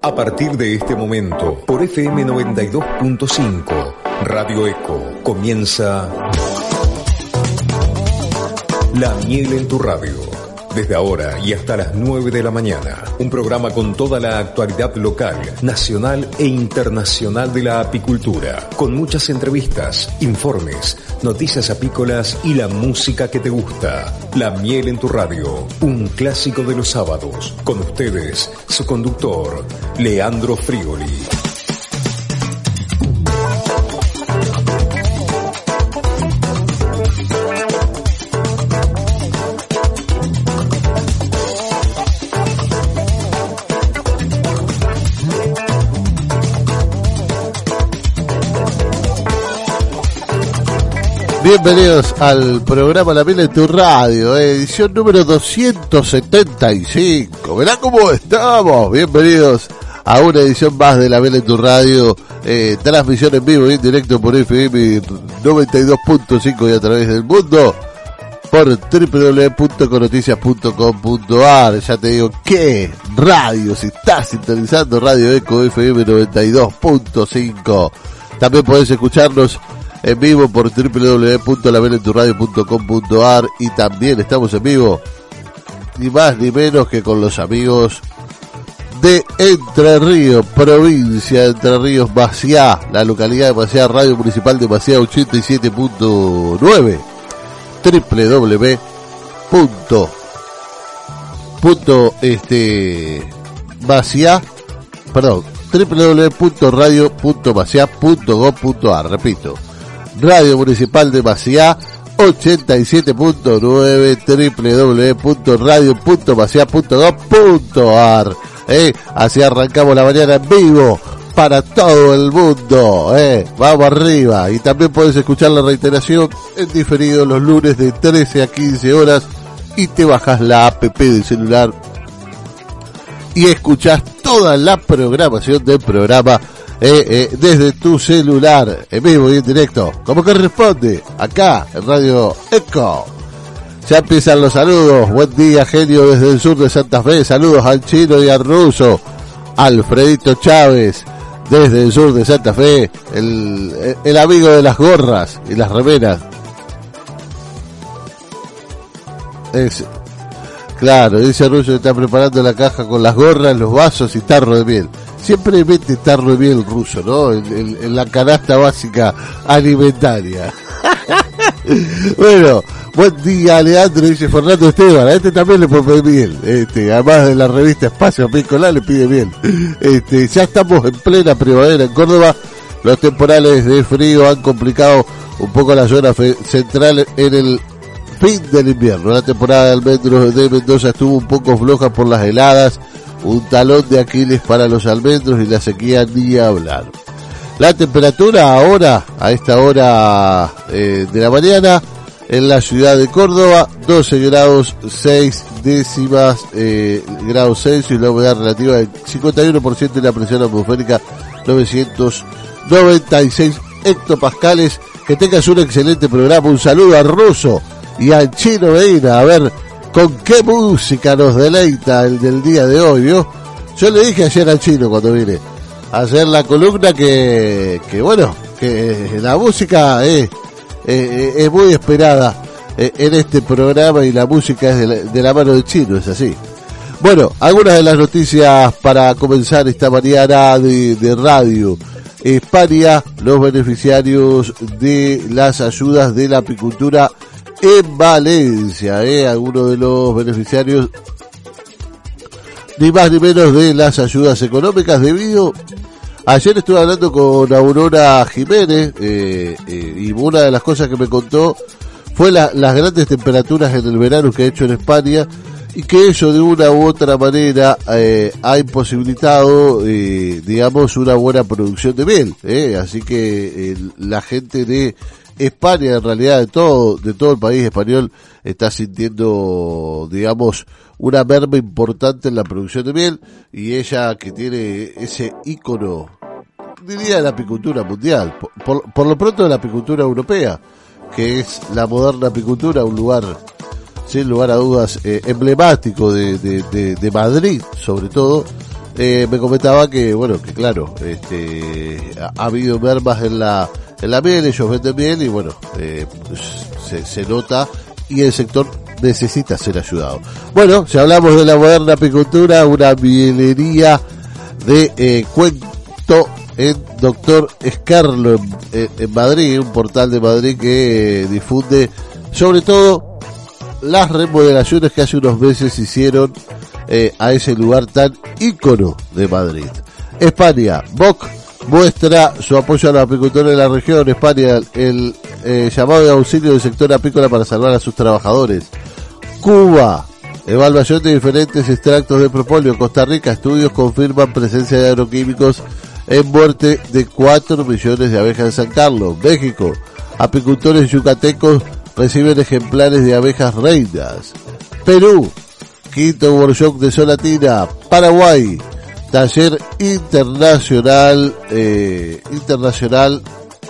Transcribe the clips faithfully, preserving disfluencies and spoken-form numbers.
A partir de este momento, por F M noventa y dos punto cinco, Radio Eco, comienza La Miel en tu Radio. Desde ahora y hasta las nueve de la mañana, un programa con toda la actualidad local, nacional e internacional de la apicultura, con muchas entrevistas, informes, noticias apícolas y la música que te gusta. La Miel en tu Radio, un clásico de los sábados. Con ustedes, su conductor, Leandro Frioli. Bienvenidos al programa La Miel en tu Radio, edición número doscientos setenta y cinco. Verá cómo estamos. Bienvenidos a una edición más de La Miel en tu Radio, eh, transmisión en vivo y en directo por F M noventa y dos punto cinco y a través del mundo por doble u doble u doble u punto econoticias punto com punto a r. Ya te digo qué radio, si estás sintonizando Radio Eco F M noventa y dos punto cinco. También podés escucharnos en vivo por doble u doble u doble u punto la miel en tu radio punto com punto a r, y también estamos en vivo ni más ni menos que con los amigos de Entre Ríos, provincia de Entre Ríos, Maciá, la localidad de Maciá, Radio Municipal de Maciá ochenta y siete punto nueve, doble u doble u doble u punto punto este Maciá, perdón, doble u doble u doble u punto radio punto maciá punto gov punto a r, repito, Radio Municipal de Maciá ochenta y siete punto nueve, doble u doble u doble u punto radio punto maciá punto gov punto a r. Eh, así arrancamos la mañana en vivo para todo el mundo. Eh, vamos arriba. Y también podés escuchar la reiteración en diferido los lunes de trece a quince horas y te bajas la app del celular y escuchás toda la programación del programa Eh, eh, desde tu celular, en vivo y en directo, como corresponde, acá en Radio Eco. Ya empiezan los saludos. Buen día, genio, desde el sur de Santa Fe. Saludos al Chino y al Ruso. Alfredito Chávez, desde el sur de Santa Fe, el, el amigo de las gorras y las remeras. Es, claro, dice Ruso que está preparando la caja con las gorras, los vasos y tarro de miel. Siempre mete tarro de miel ruso, ¿no? En, en, en la canasta básica alimentaria. Bueno, buen día, Leandro, dice Fernando Esteban. A este también le pone miel. Este, además de la revista Espacio Apícola, le pide miel. Este, ya estamos en plena primavera en Córdoba. Los temporales de frío han complicado un poco la zona fe- central en el fin del invierno. La temporada de almendros de Mendoza estuvo un poco floja por las heladas. Un talón de Aquiles para los almendros y la sequía ni hablar. La temperatura ahora, a esta hora eh, de la mañana, en la ciudad de Córdoba, doce grados seis décimas eh, grados Celsius, la humedad relativa del cincuenta y uno por ciento y la presión atmosférica novecientos noventa y seis hectopascales. Que tengas un excelente programa. Un saludo al Ruso y al Chino Medina. A ver con qué música nos deleita el del día de hoy, ¿vio? Yo le dije ayer al Chino cuando vine a hacer la columna que, que bueno, que la música es, es, es muy esperada en este programa y la música es de la, de la mano del Chino, es así. Bueno, algunas de las noticias para comenzar esta mañana de, de radio. España, los beneficiarios de las ayudas de la apicultura en Valencia, eh, algunos de los beneficiarios ni más ni menos de las ayudas económicas debido. Ayer estuve hablando con Aurora Jiménez eh, eh, y una de las cosas que me contó fue la, las grandes temperaturas en el verano que ha hecho en España y que eso de una u otra manera eh, ha imposibilitado eh, digamos una buena producción de miel, eh, así que eh, la gente de España, en realidad de todo, de todo el país español, está sintiendo, digamos, una merma importante en la producción de miel, y ella que tiene ese ícono, diría, de la apicultura mundial, por, por, por lo pronto de la apicultura europea, que es la moderna apicultura, un lugar, sin lugar a dudas, eh, emblemático de, de, de, de Madrid, sobre todo, eh, me comentaba que, bueno, que claro, este, ha, ha habido mermas en la, en la miel, ellos venden miel y bueno, eh, se, se nota y el sector necesita ser ayudado. Bueno, si hablamos de la moderna apicultura, una mielería de eh, Cuento en Doctor Escarlo en, en Madrid, un portal de Madrid que eh, difunde sobre todo las remodelaciones que hace unos meses hicieron eh, a ese lugar tan ícono de Madrid. España, B O C muestra su apoyo a los apicultores de la región. España, el eh, llamado de auxilio del sector apícola para salvar a sus trabajadores. Cuba, evaluación de diferentes extractos de propóleo. Costa Rica, estudios confirman presencia de agroquímicos en muerte de cuatro millones de abejas en San Carlos. México, apicultores yucatecos reciben ejemplares de abejas reinas. Perú, quinto workshop de Solatina. Paraguay, taller internacional, eh, internacional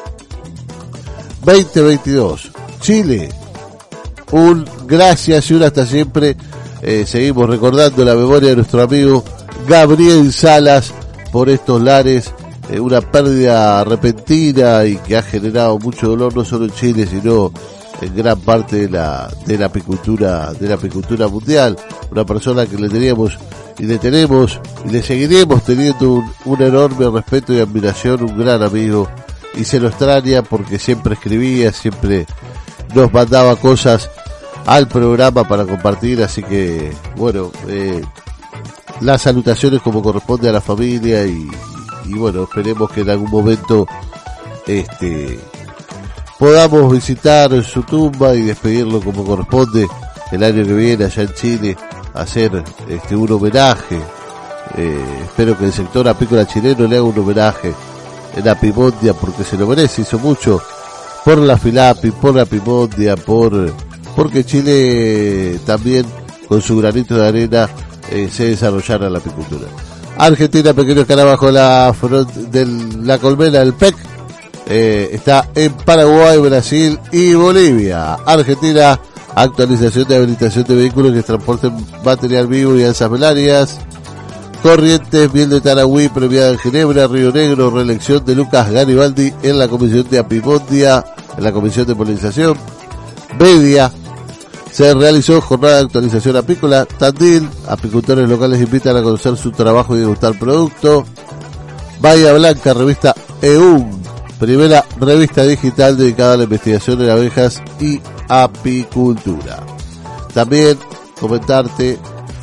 veinte veintidós. Chile, un gracias y un hasta siempre. Eh, seguimos recordando la memoria de nuestro amigo Gabriel Salas por estos lares, eh, una pérdida repentina y que ha generado mucho dolor no solo en Chile sino en gran parte de la de la apicultura de la apicultura mundial. Una persona que le teníamos y le tenemos y le seguiremos teniendo un, un enorme respeto y admiración, un gran amigo, y se lo extraña porque siempre escribía, siempre nos mandaba cosas al programa para compartir, así que bueno, eh, las salutaciones como corresponde a la familia y, y bueno, esperemos que en algún momento este podamos visitar su tumba y despedirlo como corresponde el año que viene allá en Chile, hacer este un homenaje. Eh, espero que el sector apícola chileno le haga un homenaje en Apimondia porque se lo merece, hizo mucho por la Filapi, por la Apimondia, por porque Chile también con su granito de arena eh, se desarrollara la apicultura. Argentina, pequeño escarabajo la front de la colmena del P E C, eh, está en Paraguay, Brasil y Bolivia. Argentina, actualización de habilitación de vehículos que transporten material vivo y alzas velarias. Corrientes, miel de Taragüí premiada en Ginebra. Río Negro, reelección de Lucas Garibaldi en la comisión de Apimondia, en la comisión de polinización. Media, se realizó jornada de actualización apícola. Tandil, apicultores locales invitan a conocer su trabajo y degustar producto. Bahía Blanca, revista E U M, primera revista digital dedicada a la investigación de abejas y apicultura. También comentarte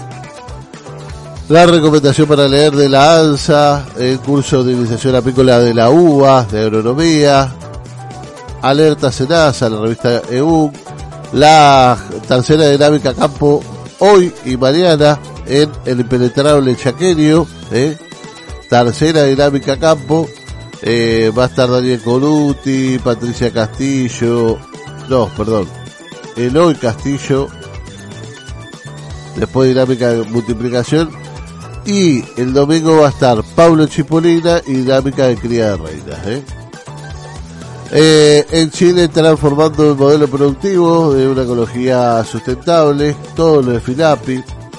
la recomendación para leer de la ANSA, el curso de iniciación apícola de la U B A, de agronomía. Alerta Senasa, la revista E U M. La tercera dinámica campo hoy y mañana en el impenetrable Chaqueño, eh. tercera dinámica campo, eh, va a estar Daniel Coluti, Patricia Castillo, no, perdón, Eloy Castillo, después dinámica de multiplicación, y el domingo va a estar Pablo Chipolina y dinámica de cría de reinas, eh. Eh, en Chile transformando el modelo productivo de una ecología sustentable, todo lo de Filapi,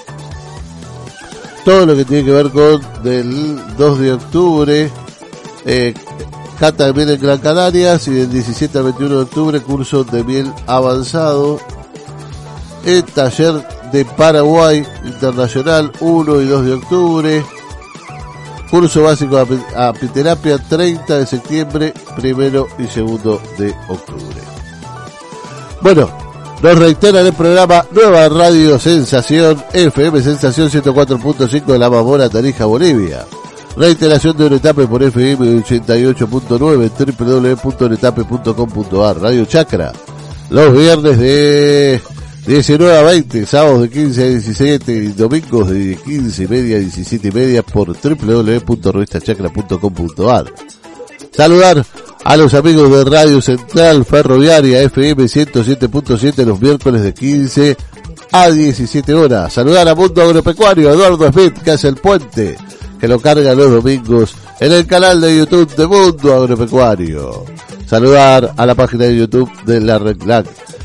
todo lo que tiene que ver con del dos de octubre, eh, cata de miel en Gran Canarias, y del diecisiete al veintiuno de octubre curso de miel avanzado, el taller de Paraguay internacional uno y dos de octubre, curso básico de apiterapia treinta de septiembre, primero y segundo de octubre. Bueno, nos reiteran el programa Nueva Radio Sensación, F M Sensación ciento cuatro punto cinco de la Mamora, Tarija, Bolivia. Reiteración de Onetape por F M ochenta y ocho punto nueve, doble u doble u doble u punto onetape punto com punto a r. Radio Chacra, los viernes de diecinueve a veinte, sábados de quince a diecisiete y domingos de quince y media a diecisiete y media por doble u doble u doble u punto revista chacra punto com punto a r. Saludar a los amigos de Radio Central Ferroviaria F M ciento siete punto siete los miércoles de quince a diecisiete horas. Saludar a Mundo Agropecuario, Eduardo Smith, que hace el puente, que lo carga los domingos en el canal de YouTube de Mundo Agropecuario. Saludar a la página de YouTube de la Reclac.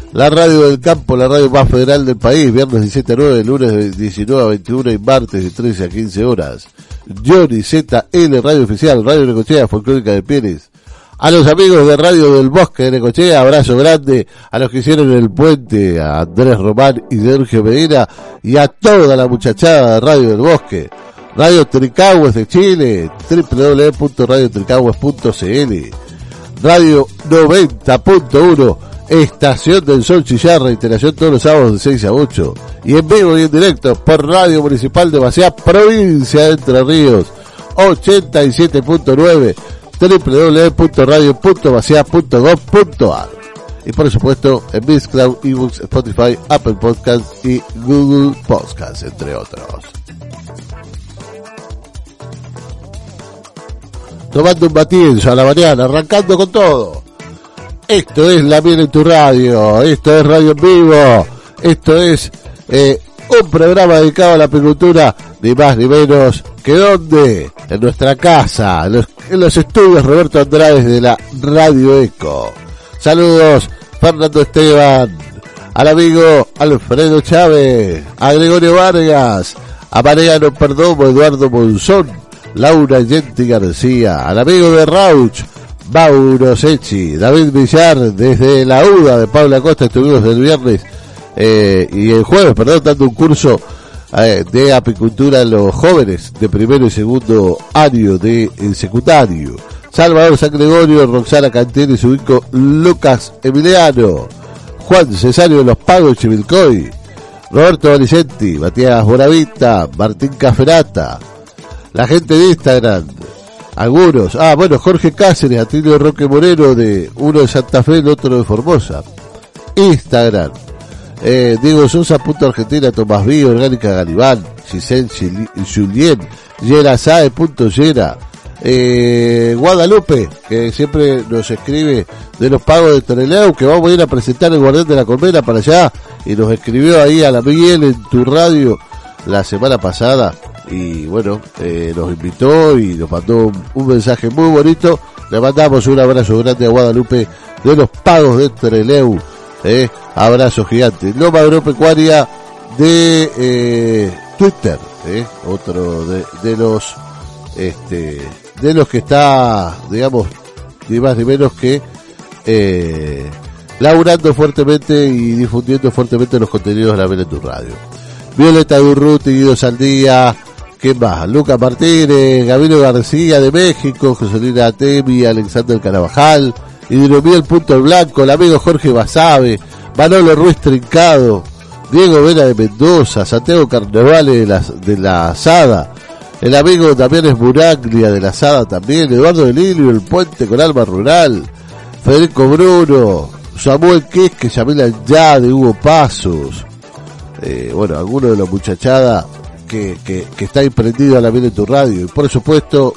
La radio del campo, la radio más federal del país, viernes diecisiete a nueve, lunes de diecinueve a veintiuno y martes de trece a quince horas. Johnny Z L, radio oficial, Radio Necochea, Folclórica de Pérez. A los amigos de Radio del Bosque de Necochea, abrazo grande. A los que hicieron el puente, a Andrés Román y Sergio Medina, y a toda la muchachada de Radio del Bosque. Radio Tricagües de Chile, doble u doble u doble u punto radio tricagües punto c l. Radio noventa punto uno, Estación del Sol Chillarra, iteración todos los sábados de seis a ocho. Y en vivo y en directo por Radio Municipal de Maciá, provincia de Entre Ríos, ochenta y siete punto nueve, doble u doble u doble u punto radio punto maciá punto gov punto a r. Y por supuesto en Mixcloud, eBooks, Spotify, Apple Podcasts y Google Podcasts, entre otros. Tomando un batienzo a la mañana, arrancando con todo. Esto es La Miel en tu Radio, esto es Radio en Vivo, esto es eh, un programa dedicado a la apicultura, ni más ni menos que donde, en nuestra casa, en los, en los estudios Roberto Andrade de la Radio Eco. Saludos, Fernando Esteban, al amigo Alfredo Chávez, a Gregorio Vargas, a Mariano Perdomo, Eduardo Monzón, Laura Yenti García, al amigo de Rauch, Mauro Secchi, David Villar, desde la U D A de Pablo Acosta. Estuvimos el viernes eh, y el jueves, perdón, dando un curso eh, de apicultura a los jóvenes de primero y segundo año de eh, secundario. Salvador San Gregorio, Roxana Cantelli, su hijo Lucas Emiliano, Juan Cesario de los Pagos Chivilcoy, Roberto Valicenti, Matías Boravita, Martín Caferata, la gente de Instagram, algunos, ah bueno, Jorge Cáceres, Atilio Roque Moreno, de uno de Santa Fe, el otro de Formosa. Instagram, eh, Diego Sosa, punto Argentina, Tomás Bí, Orgánica Garibán, Giselle Julien, Yerasae, punto Yera, eh, Guadalupe, que siempre nos escribe de los Pagos de Trelew, que vamos a ir a presentar el Guardián de la Colmena para allá, y nos escribió ahí a La Miel en tu Radio la semana pasada. Y bueno, eh, nos invitó y nos mandó un, un mensaje muy bonito. Le mandamos un abrazo grande a Guadalupe de los Pagos de Trelew, eh, abrazo gigante. Loma Agropecuaria de eh, Twitter, eh, otro de, de los este de los que está, digamos, ni más ni menos que eh, laburando fuertemente y difundiendo fuertemente los contenidos de La Miel en tu Radio. Violeta Durruti, Guido Saldía, ¿qué más? Lucas Martínez, Gabino García de México, Joselina Atemi, Alexander Carabajal, Hidromiel Punto Blanco, el amigo Jorge Basabe, Manolo Ruiz Trincado, Diego Vera de Mendoza, Santiago Carnevale de la, de la Asada, el amigo también es Buraglia de la Asada también, Eduardo de Lilio, el Puente con Alma Rural, Federico Bruno, Samuel Quisque, Yamila Ya de Hugo Pasos, eh, bueno, algunos de la muchachada Que, que, que está emprendido a La Miel en tu Radio, y por supuesto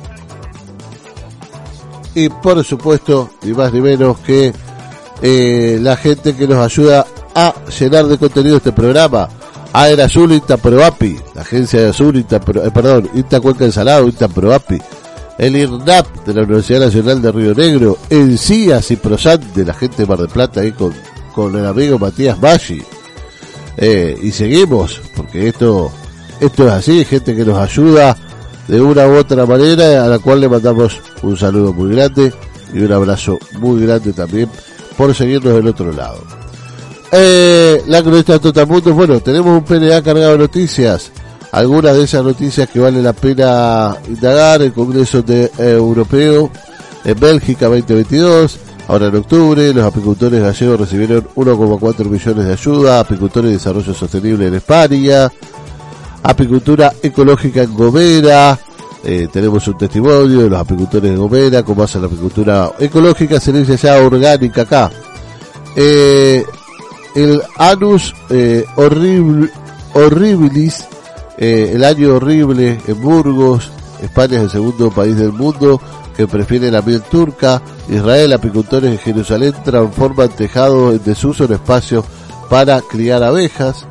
y por supuesto ni más ni menos que eh, la gente que nos ayuda a llenar de contenido este programa, Aera Azul, Inta Proapi, la agencia de Azul, Inta Pro, eh, perdón, Inta Cuenca del Salado, Inta Proapi, el I R N A P de la Universidad Nacional de Río Negro, el C I A S y Prosan de la gente de Mar del Plata, ahí con, con el amigo Matías Maggi, eh, y seguimos, porque esto Esto es así, gente que nos ayuda de una u otra manera, a la cual le mandamos un saludo muy grande y un abrazo muy grande también por seguirnos del otro lado. Eh, la cronista de Totamundo, bueno, tenemos un P N A cargado de noticias, algunas de esas noticias que vale la pena indagar. El Congreso de, eh, Europeo en Bélgica veinte veintidós, ahora en octubre, los apicultores gallegos recibieron uno coma cuatro millones de ayuda, apicultores de desarrollo sostenible en España, apicultura ecológica en Gomera, eh, tenemos un testimonio de los apicultores de Gomera, cómo hacen la apicultura ecológica, se le dice ya orgánica acá. Eh, el Anus eh, horrible, Horribilis, eh, el año horrible en Burgos, España es el segundo país del mundo que prefiere la miel turca. Israel, apicultores en Jerusalén transforman tejados en desuso en espacios para criar abejas.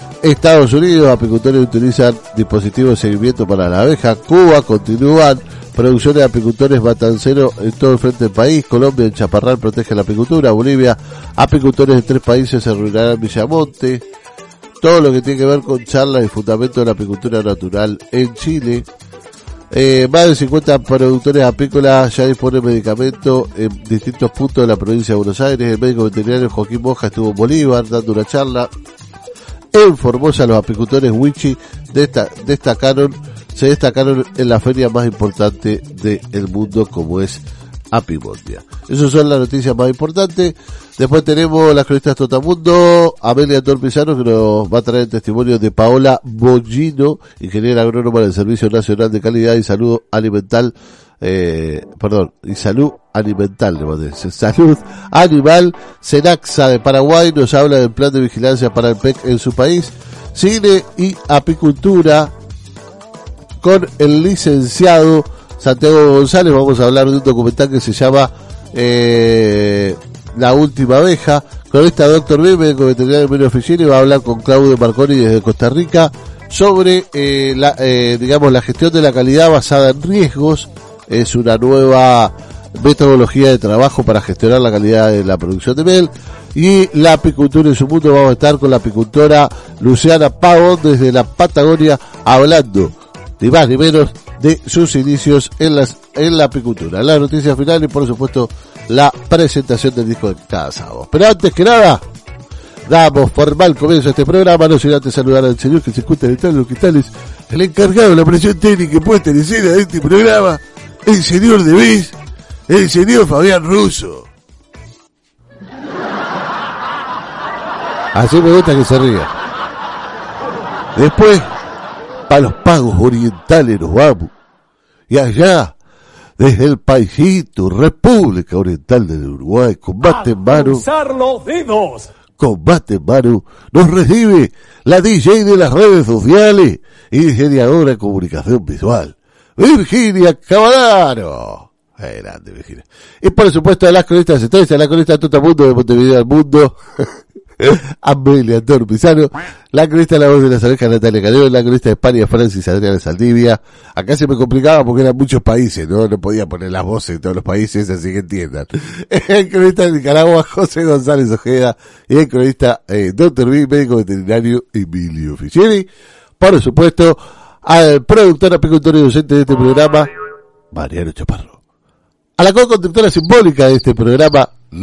Estados Unidos, apicultores utilizan dispositivos de seguimiento para la abeja. Cuba, continúan producciones de apicultores matanceros en todo el frente del país. Colombia, en Chaparral, protege la apicultura. Bolivia, apicultores de tres países se reunirán en Villamonte. Todo lo que tiene que ver con charlas y fundamento de la apicultura natural en Chile. Eh, más de cincuenta productores apícolas ya disponen medicamentos en distintos puntos de la provincia de Buenos Aires. El médico veterinario Joaquín Moja estuvo en Bolívar dando una charla. En Formosa los apicultores Wichi desta- destacaron, se destacaron en la feria más importante del mundo, como es Apimondia. Esas son las noticias más importantes. Después tenemos las cronistas Totamundo, Amelia Torpizano, que nos va a traer el testimonio de Paola Bollino, ingeniera agrónoma del Servicio Nacional de Calidad y Salud Alimental, eh, perdón, y Salud Alimental, Salud Animal, Senaxa de Paraguay, nos habla del plan de vigilancia para el P E C en su país. Cine y apicultura con el licenciado Santiago González. Vamos a hablar de un documental que se llama eh, La Última Abeja. Con esta doctor B, médico veterinario de Oficina, y va a hablar con Claudio Marconi desde Costa Rica sobre eh, la, eh, digamos, la gestión de la calidad basada en riesgos. Es una nueva metodología de trabajo para gestionar la calidad de la producción de miel. Y la apicultura en su mundo. Vamos a estar con la apicultora Luciana Pavón desde la Patagonia, hablando ni más ni menos de sus inicios en las en la apicultura. La noticia final y por supuesto la presentación del disco de cada sábado. Pero antes que nada, damos formal comienzo a este programa, no sin antes saludar al señor que se encuentra detrás de los cristales, el encargado de la presión técnica y puesta en escena de este programa, el señor de Bis, el señor Fabián Russo. Así me gusta que se ría. Después, para los pagos orientales nos vamos. Y allá, desde el paisito, República Oriental del Uruguay, combate en mano. ¡Cruzar los dedos! Combate en mano, nos recibe la D J de las redes sociales y diseñadora de comunicación visual, Virginia Caballero. Eh, grande, Virginia. Y por supuesto, de las cronistas estrellas, la cronista de Totamundo de Montevideo al Mundo, Amelia Torpizano, la cronista de La Voz de las Orejas, Natalia Caleo, la cronista de España, Francis Adriana Saldivia. Acá se me complicaba porque eran muchos países, ¿no? No podía poner las voces de todos los países, así que entiendan. El cronista de Nicaragua, José González Ojeda, y el cronista, eh, doctor B, médico veterinario, Emilio Ficini. Por supuesto, al productor, apicultor y docente de este programa, Mariano Chaparro. A la co-conductora simbólica de este programa,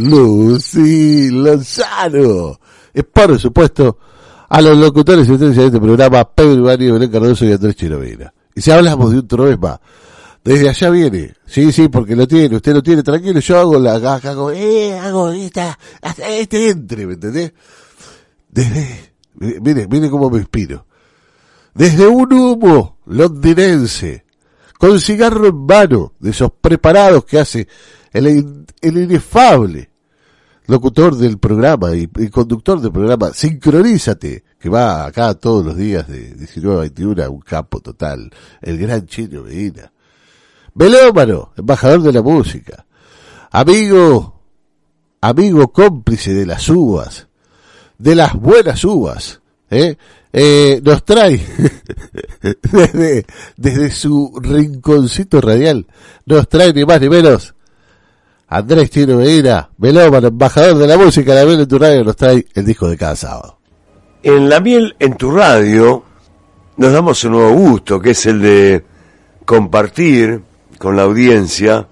Lucy Lozano. Y por supuesto, a los locutores y estrellas de este programa, Pedro Ibáñez, Belén Cardoso y Andrés Chirovera. Y si hablamos de un trovesma, desde allá viene, sí, sí, porque lo tiene, usted lo tiene, tranquilo, yo hago la, hago, eh, hago esta, hasta este entre, ¿me entendés? Desde, mire, mire cómo me inspiro. Desde un humo londinense, con cigarro en mano, de esos preparados que hace el, el inefable locutor del programa y, y conductor del programa, Sincronízate, que va acá todos los días de diecinueve a veintiuno a un campo total, el gran Chino Medina. Melómano, embajador de la música, amigo, amigo cómplice de las uvas, de las buenas uvas, eh, eh nos trae desde, desde su rinconcito radial, nos trae ni más ni menos Andrés Chino Medina, melómano, embajador de la música. La Miel en tu Radio nos trae el disco de cada sábado. En La Miel en tu Radio nos damos un nuevo gusto, que es el de compartir con la audiencia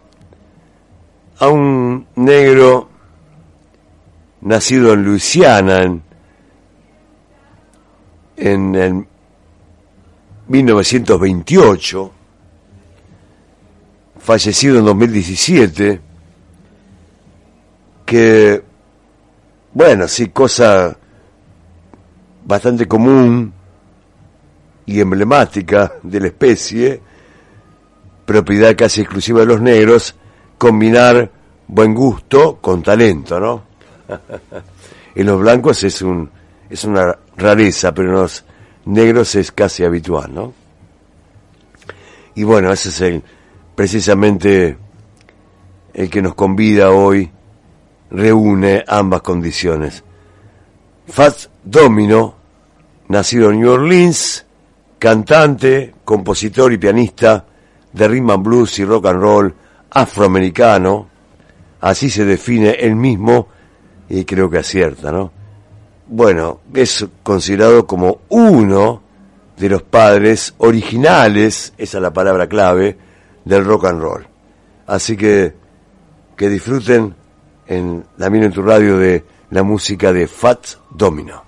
a un negro nacido en Luisiana en, en el mil novecientos veintiocho, fallecido en dos mil diecisiete, que, bueno, sí, cosa bastante común y emblemática de la especie, propiedad casi exclusiva de los negros, combinar buen gusto con talento, ¿no? En los blancos es un es una rareza, pero en los negros es casi habitual, ¿no? Y bueno, ese es el precisamente el que nos convida hoy, reúne ambas condiciones. Fats Domino, nacido en New Orleans, cantante, compositor y pianista de rhythm and blues y rock and roll afroamericano, así se define él mismo y creo que acierta, ¿no? Bueno, es considerado como uno de los padres originales, esa es la palabra clave, del rock and roll. Así que que disfruten en La Miro en tu Radio de la música de Fats Domino.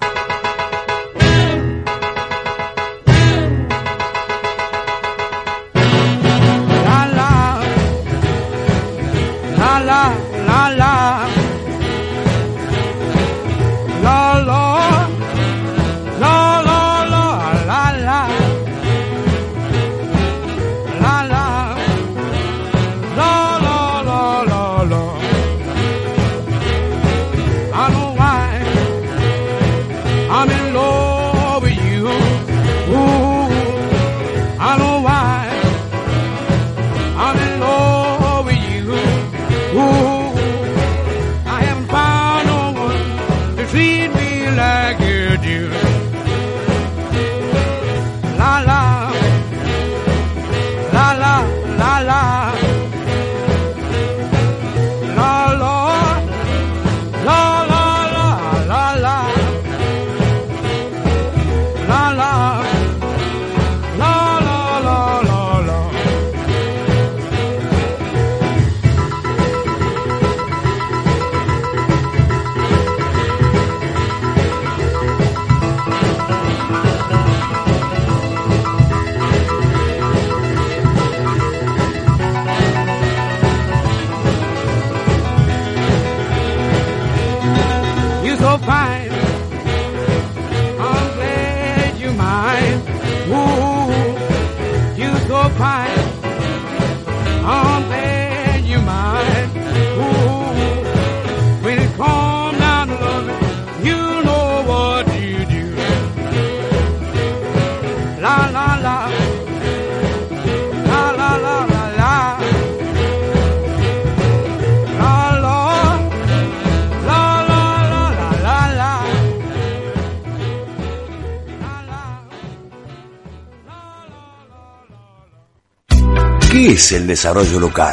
¿Qué es el desarrollo local?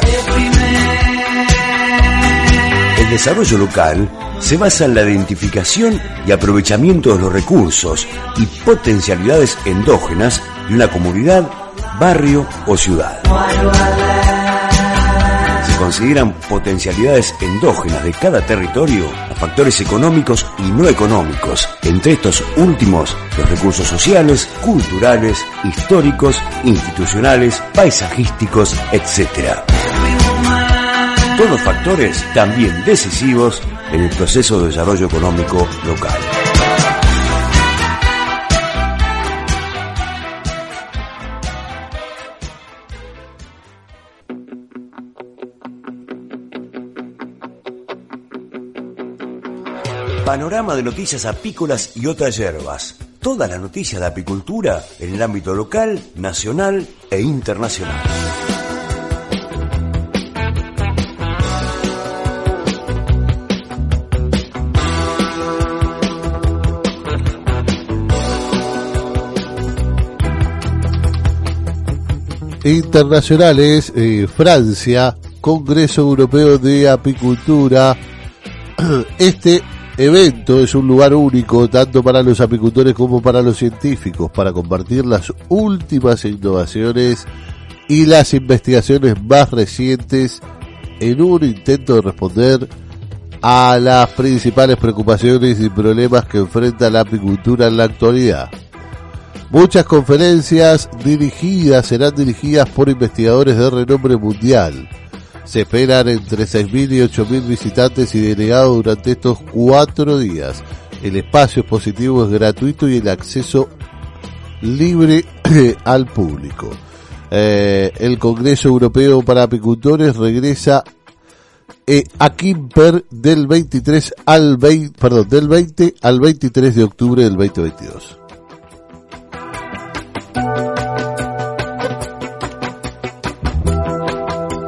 El desarrollo local se basa en la identificación y aprovechamiento de los recursos y potencialidades endógenas de una comunidad, barrio o ciudad. Se consideran potencialidades endógenas de cada territorio a factores económicos y no económicos, entre estos últimos los recursos sociales, culturales, históricos, institucionales, paisajísticos, etcétera. Todos factores también decisivos en el proceso de desarrollo económico local. Panorama de noticias apícolas y otras hierbas. Todas las noticias de apicultura en el ámbito local, nacional e internacional. Internacionales, eh, Francia, Congreso Europeo de Apicultura. Este evento es un lugar único tanto para los apicultores como para los científicos para compartir las últimas innovaciones y las investigaciones más recientes en un intento de responder a las principales preocupaciones y problemas que enfrenta la apicultura en la actualidad. Muchas conferencias dirigidas serán dirigidas por investigadores de renombre mundial. Se esperan entre seis mil y ocho mil visitantes y delegados durante estos cuatro días. El espacio expositivo es gratuito y el acceso libre al público. Eh, el Congreso Europeo para Apicultores regresa eh, a Quimper del veintitrés al veinte, perdón, del veinte al veintitrés de octubre del veinte veintidós.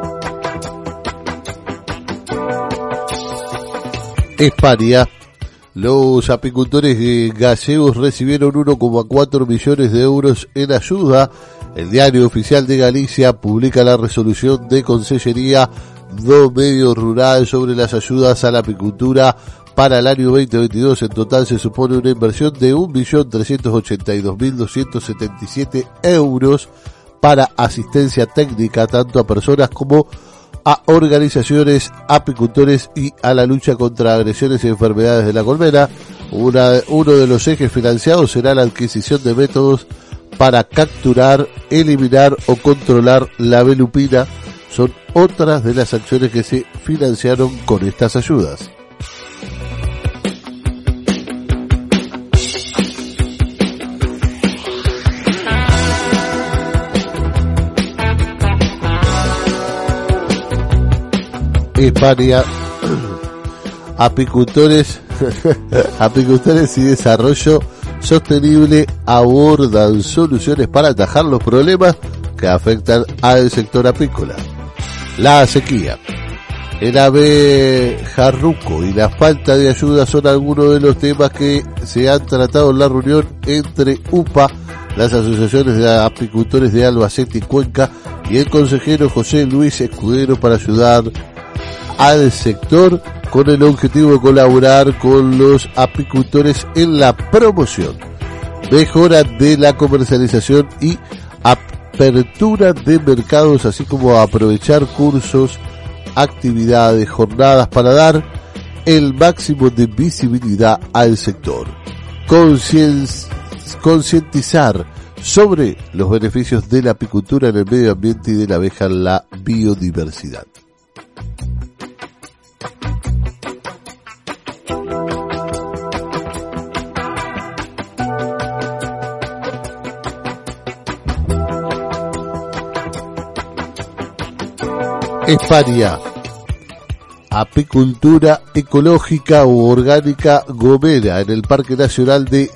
España, Los apicultores gallegos recibieron uno coma cuatro millones de euros en ayuda. El Diario Oficial de Galicia publica la resolución de Consellería do Medio Rural sobre las ayudas a la apicultura para el año veinte veintidós. En total se supone una inversión de un millón trescientos ochenta y dos mil doscientos setenta y siete euros para asistencia técnica tanto a personas como a organizaciones, apicultores y a la lucha contra agresiones y enfermedades de la colmena. Una, uno de los ejes financiados será la adquisición de métodos para capturar, eliminar o controlar la velupina. Son otras de las acciones que se financiaron con estas ayudas. España, apicultores, apicultores y desarrollo sostenible abordan soluciones para atajar los problemas que afectan al sector apícola. La sequía, el abejarruco y la falta de ayuda son algunos de los temas que se han tratado en la reunión entre U P A, las asociaciones de apicultores de Albacete y Cuenca, y el consejero José Luis Escudero para ayudar al sector con el objetivo de colaborar con los apicultores en la promoción, mejora de la comercialización y apertura de mercados, así como aprovechar cursos, actividades, jornadas para dar el máximo de visibilidad al sector, concientizar sobre los beneficios de la apicultura en el medio ambiente y de la abeja en la biodiversidad. España, apicultura ecológica o orgánica Gomera. En el Parque Nacional de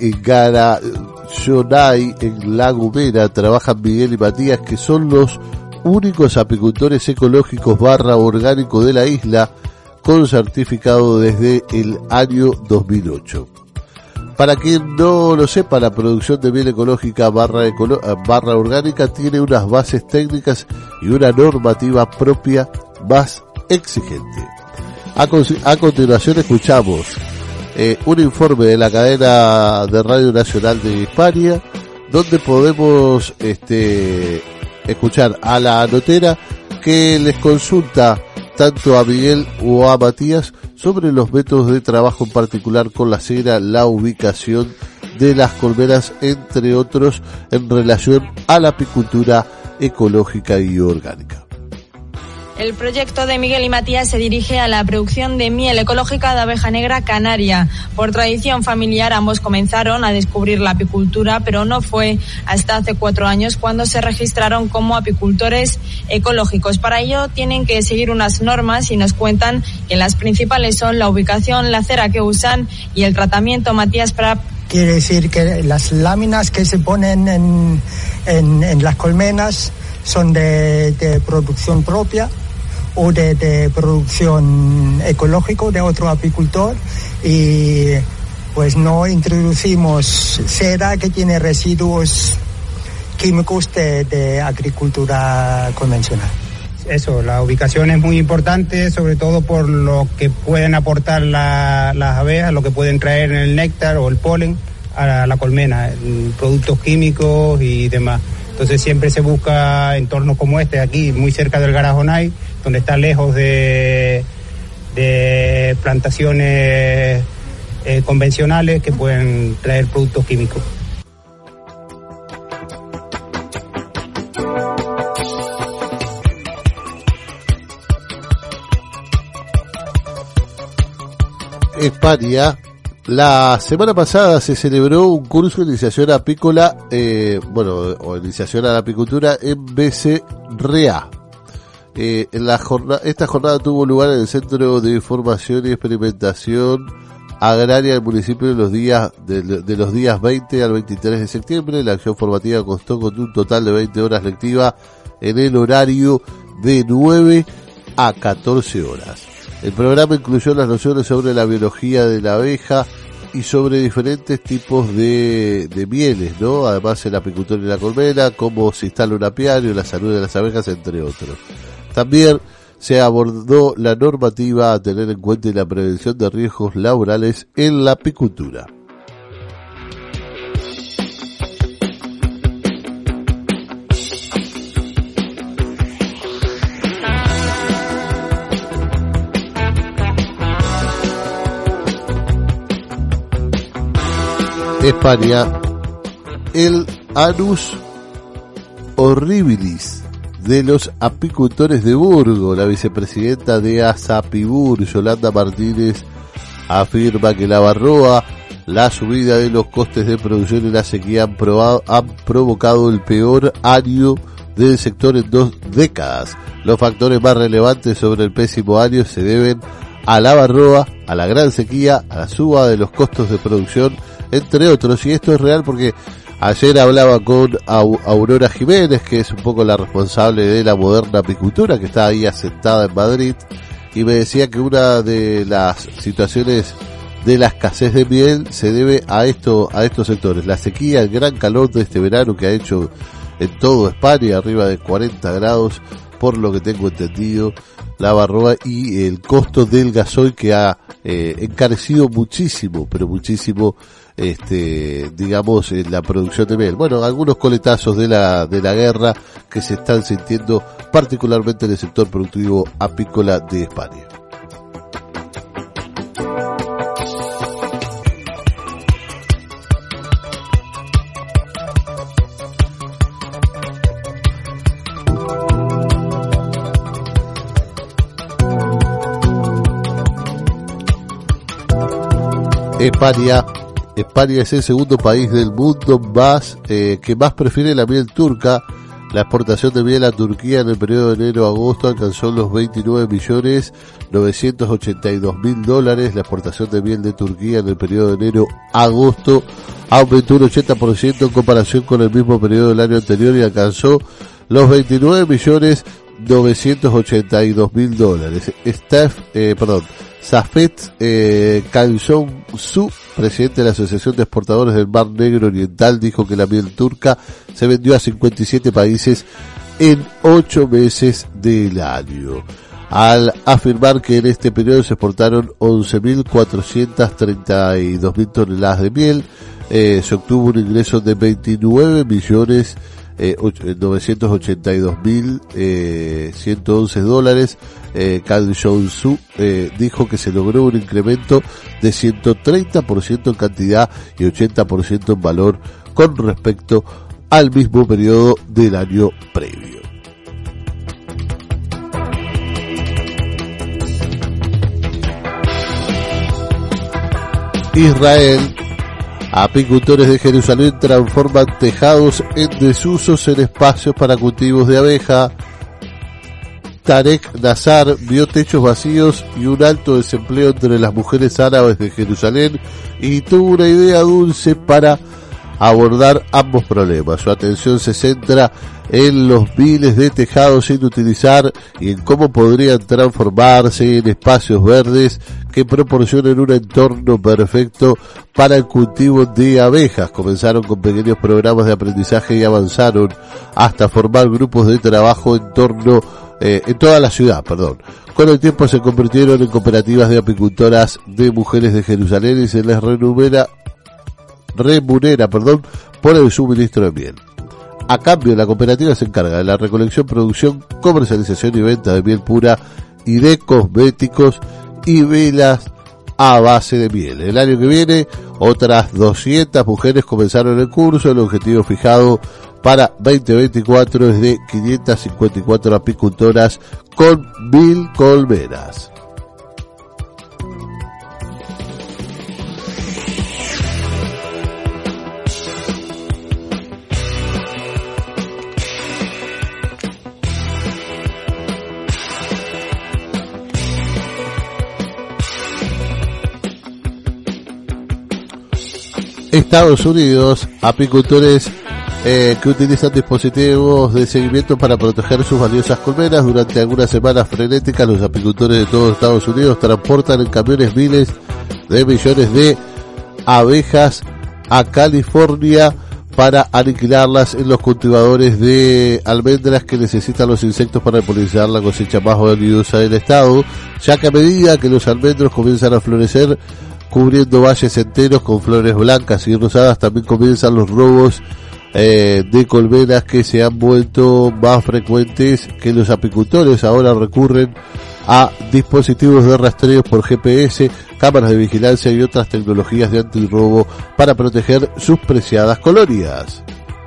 Garayonay, en La Gomera, trabajan Miguel y Matías, que son los únicos apicultores ecológicos barra orgánico de la isla, con certificado desde el año dos mil ocho. Para quien no lo sepa, la producción de miel ecológica barra, ecolo- barra orgánica tiene unas bases técnicas y una normativa propia más exigente. A, con- a continuación escuchamos eh, un informe de la cadena de Radio Nacional de España, donde podemos este, escuchar a la notera que les consulta tanto a Miguel o a Matías sobre los métodos de trabajo, en particular con la cera, la ubicación de las colmenas, entre otros, en relación a la apicultura ecológica y orgánica. El proyecto de Miguel y Matías se dirige a la producción de miel ecológica de abeja negra canaria. Por tradición familiar, ambos comenzaron a descubrir la apicultura, pero no fue hasta hace cuatro años cuando se registraron como apicultores ecológicos. Para ello tienen que seguir unas normas y nos cuentan que las principales son la ubicación, la cera que usan y el tratamiento. Matías, para... Quiere decir que las láminas que se ponen en, en, en las colmenas son de, de producción propia o de, de producción ecológico de otro apicultor, y pues no introducimos cera que tiene residuos químicos de, de agricultura convencional. Eso, la ubicación es muy importante, sobre todo por lo que pueden aportar la, las abejas, lo que pueden traer en el néctar o el polen a la colmena, productos químicos y demás. Entonces siempre se busca entornos como este, aquí muy cerca del Garayonay, donde está lejos de, de plantaciones eh, convencionales que pueden traer productos químicos. España, la semana pasada se celebró un curso de iniciación apícola, eh, bueno, o iniciación a la apicultura en Becerrea. Eh, en la jornada, esta jornada tuvo lugar en el Centro de Formación y Experimentación Agraria del municipio de los días de, de los días veinte al veintitrés de septiembre. La acción formativa constó con un total de veinte horas lectivas en el horario de nueve a catorce horas. El programa incluyó las nociones sobre la biología de la abeja, y sobre diferentes tipos de, de mieles, ¿no? Además el apicultor y la colmena, cómo se instala un apiario, la salud de las abejas, entre otros. También se abordó la normativa a tener en cuenta y la prevención de riesgos laborales en la apicultura. España, el Anus horribilis de los apicultores de Burgos. La vicepresidenta de ASAPIBUR, Yolanda Martínez, afirma que la barroa, la subida de los costes de producción y la sequía han, probado, han provocado el peor año del sector en dos décadas. Los factores más relevantes sobre el pésimo año se deben a la barroa, a la gran sequía, a la suba de los costos de producción, entre otros. Y esto es real porque ayer hablaba con Aurora Jiménez, que es un poco la responsable de la Moderna Apicultura, que está ahí asentada en Madrid, y me decía que una de las situaciones de la escasez de miel se debe a esto, a estos sectores: la sequía, el gran calor de este verano que ha hecho en toda España, arriba de cuarenta grados, por lo que tengo entendido, la barroa, y el costo del gasoil que ha eh, encarecido muchísimo, pero muchísimo, este, digamos, en la producción de miel. Bueno, algunos coletazos de la, de la guerra que se están sintiendo particularmente en el sector productivo apícola de España. España, España es el segundo país del mundo más eh, que más prefiere la miel turca. La exportación de miel a Turquía en el periodo de enero a agosto alcanzó los veintinueve millones novecientos ochenta y dos mil dólares. La exportación de miel de Turquía en el periodo de enero a agosto aumentó un ochenta por ciento en comparación con el mismo periodo del año anterior y alcanzó los veintinueve millones novecientos ochenta y dos mil dólares. Steph, eh, perdón, Safet eh, Kansong-su, presidente de la Asociación de Exportadores del Mar Negro Oriental, dijo que la miel turca se vendió a cincuenta y siete países en ocho meses del año. Al afirmar que en este periodo se exportaron once mil cuatrocientas treinta y dos mil toneladas de miel, eh, se obtuvo un ingreso de veintinueve millones Eh, novecientos ochenta y dos mil ciento once dólares. eh, Kang Jong-su eh, dijo que se logró un incremento de ciento treinta por ciento en cantidad y ochenta por ciento en valor con respecto al mismo periodo del año previo. Israel. Apicultores de Jerusalén transforman tejados en desusos en espacios para cultivos de abeja. Tarek Nazar vio techos vacíos y un alto desempleo entre las mujeres árabes de Jerusalén y tuvo una idea dulce para abordar ambos problemas. Su atención se centra en los miles de tejados sin utilizar y en cómo podrían transformarse en espacios verdes que proporcionen un entorno perfecto para el cultivo de abejas. Comenzaron con pequeños programas de aprendizaje y avanzaron hasta formar grupos de trabajo en torno eh, en toda la ciudad, perdón. Con el tiempo se convirtieron en cooperativas de apicultoras de mujeres de Jerusalén y se les remunera remunera, perdón, por el suministro de miel. A cambio, la cooperativa se encarga de la recolección, producción, comercialización y venta de miel pura y de cosméticos y velas a base de miel. El año que viene, otras doscientas mujeres comenzaron el curso. El objetivo fijado para veinte veinticuatro es de quinientas cincuenta y cuatro apicultoras con mil colmenas. Estados Unidos, apicultores eh, que utilizan dispositivos de seguimiento para proteger sus valiosas colmenas. Durante algunas semanas frenéticas, los apicultores de todos Estados Unidos transportan en camiones miles de millones de abejas a California para aniquilarlas en los cultivadores de almendras que necesitan los insectos para polinizar la cosecha más valiosa del estado, ya que a medida que los almendros comienzan a florecer, cubriendo valles enteros con flores blancas y rosadas, también comienzan los robos eh, de colmenas que se han vuelto más frecuentes, que los apicultores ahora recurren a dispositivos de rastreo por G P S, cámaras de vigilancia y otras tecnologías de antirrobo para proteger sus preciadas colonias.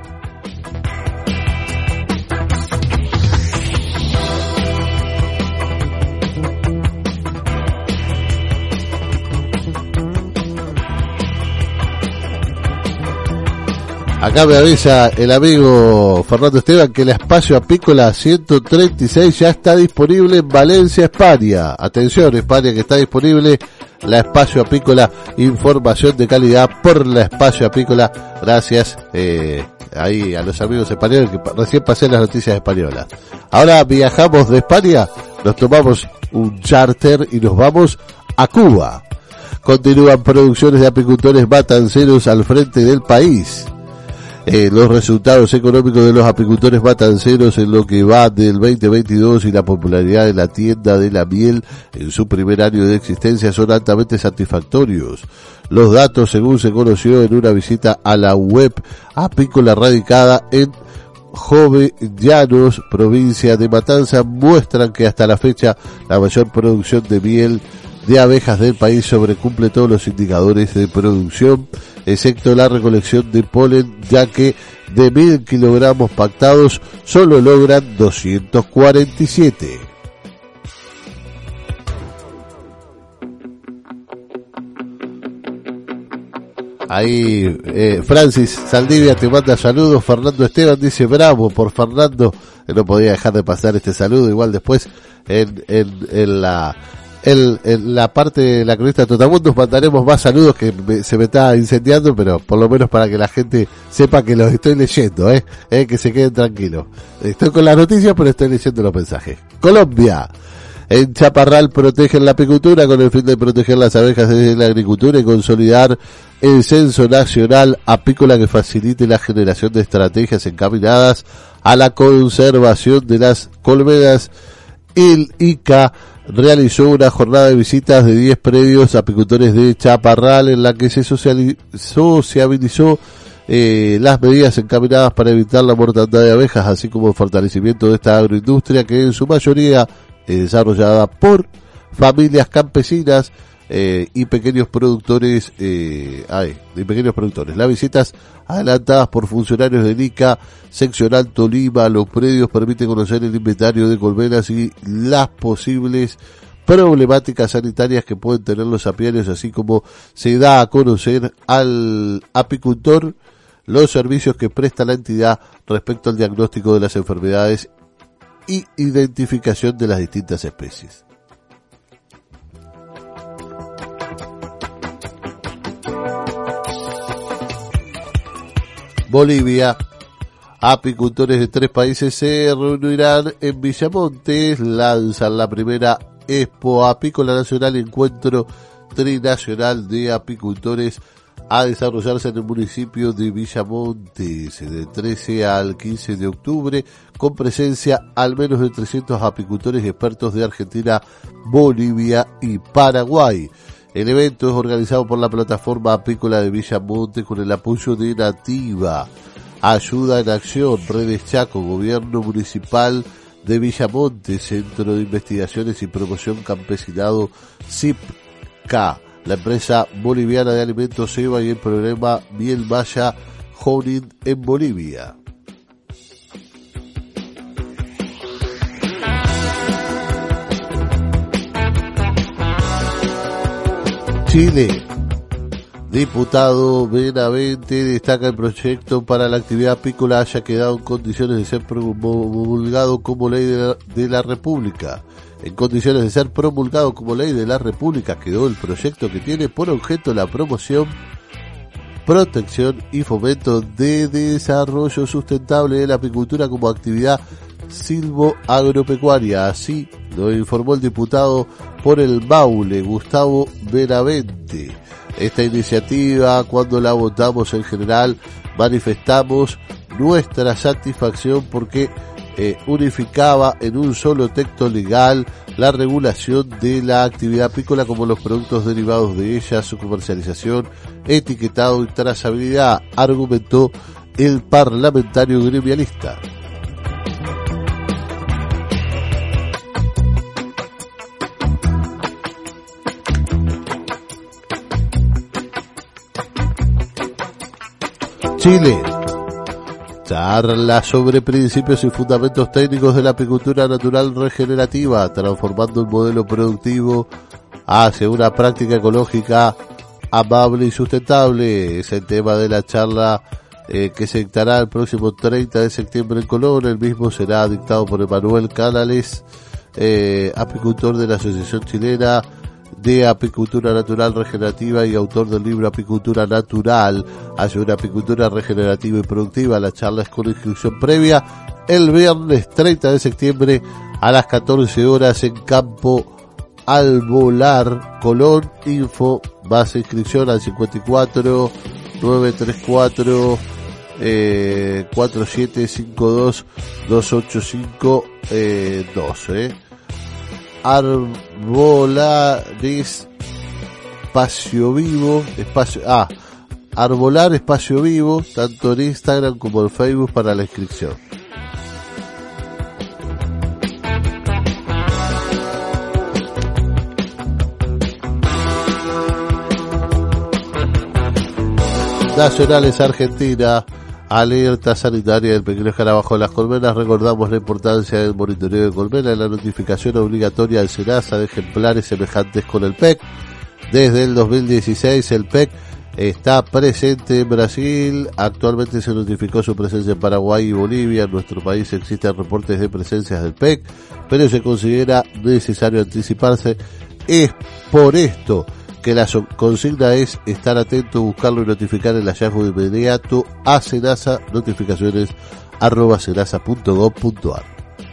Acá me avisa el amigo Fernando Esteban que el espacio apícola ciento treinta y seis ya está disponible en Valencia, España. Atención, España, que está disponible la espacio apícola, información de calidad por la espacio apícola. Gracias eh, ahí a los amigos españoles, que recién pasé las noticias españolas. Ahora viajamos de España, nos tomamos un charter y nos vamos a Cuba. Continúan producciones de apicultores matanceros al frente del país. Eh, los resultados económicos de los apicultores matanceros en lo que va del veinte veintidós y la popularidad de la tienda de la miel en su primer año de existencia son altamente satisfactorios. Los datos, según se conoció en una visita a la web apícola radicada en Jovellanos, provincia de Matanzas, muestran que hasta la fecha la mayor producción de miel de abejas del país sobrecumple todos los indicadores de producción, excepto la recolección de polen, ya que de mil kilogramos pactados solo logran doscientos cuarenta y siete. Ahí eh, Francis Saldivia te manda saludos. Fernando Esteban dice bravo por Fernando, no podía dejar de pasar este saludo. Igual después en, en, en la El, en la parte de la cronista de Totamundos mandaremos más saludos, que me, se me está incendiando, pero por lo menos para que la gente sepa que los estoy leyendo, eh, eh que se queden tranquilos. Estoy con las noticias, pero estoy leyendo los mensajes. Colombia. En Chaparral protegen la apicultura con el fin de proteger las abejas desde la agricultura y consolidar el censo nacional apícola que facilite la generación de estrategias encaminadas a la conservación de las colmenas. El I C A realizó una jornada de visitas de diez predios apicultores de Chaparral en la que se sociabilizó eh, las medidas encaminadas para evitar la mortandad de abejas, así como el fortalecimiento de esta agroindustria que en su mayoría es desarrollada por familias campesinas eh, y pequeños productores eh, ay, de pequeños productores. Las visitas adelantadas por funcionarios del I C A seccional Tolima, los predios permiten conocer el inventario de colmenas y las posibles problemáticas sanitarias que pueden tener los apiarios, así como se da a conocer al apicultor los servicios que presta la entidad respecto al diagnóstico de las enfermedades y identificación de las distintas especies. Bolivia. Apicultores de tres países se reunirán en Villamontes, lanzan la primera Expo Apícola Nacional, encuentro trinacional de apicultores a desarrollarse en el municipio de Villamontes del trece al quince de octubre, con presencia al menos de trescientos apicultores y expertos de Argentina, Bolivia y Paraguay. El evento es organizado por la plataforma apícola de Villamontes con el apoyo de Nativa, Ayuda en Acción, Redes Chaco, Gobierno Municipal de Villamontes, Centro de Investigaciones y Promoción Campesinado C I P C A, la empresa boliviana de alimentos Ceba y el programa Miel Maya Honing en Bolivia. Chile. Diputado Benavente destaca el proyecto para la actividad apícola haya quedado en condiciones de ser promulgado como ley de la, de la República. En condiciones de ser promulgado como ley de la República quedó el proyecto que tiene por objeto la promoción, protección y fomento de desarrollo sustentable de la apicultura como actividad silvoagropecuaria. Así lo informó el diputado por el Maule, Gustavo Benavente. esta iniciativa, cuando la votamos en general, manifestamos nuestra satisfacción porque eh, unificaba en un solo texto legal la regulación de la actividad apícola como los productos derivados de ella, su comercialización, etiquetado y trazabilidad, argumentó el parlamentario gremialista. Chile. Charla sobre principios y fundamentos técnicos de la apicultura natural regenerativa, transformando el modelo productivo hacia una práctica ecológica amable y sustentable. Es el tema de la charla eh, que se dictará el próximo treinta de septiembre en Colón. El mismo será dictado por Emanuel Canales, eh, apicultor de la Asociación Chilena de Apicultura Natural Regenerativa y autor del libro Apicultura Natural hacia una apicultura regenerativa y productiva. La charla es con inscripción previa el viernes treinta de septiembre a las catorce horas en Campo Alvolar, Colón. Info, base inscripción al cincuenta y cuatro, novecientos treinta y cuatro, eh, cuatro siete cinco dos, dos ocho cinco dos, eh. Arbolares Espacio Vivo, espacio, ah, Arbolar Espacio Vivo, tanto en Instagram como en Facebook para la inscripción. Nacionales Argentina. Alerta sanitaria del pequeño escarabajo de las colmenas. Recordamos la importancia del monitoreo de colmenas y la notificación obligatoria al SENASA de ejemplares semejantes con el P E C. Desde el dos mil dieciséis el P E C está presente en Brasil. Actualmente se notificó su presencia en Paraguay y Bolivia. En nuestro país existen reportes de presencias del P E C, pero se considera necesario anticiparse. Es por esto que la consigna es estar atento, buscarlo y notificar el hallazgo de inmediato a SENASA, notificaciones arroba senasa punto gob punto ar.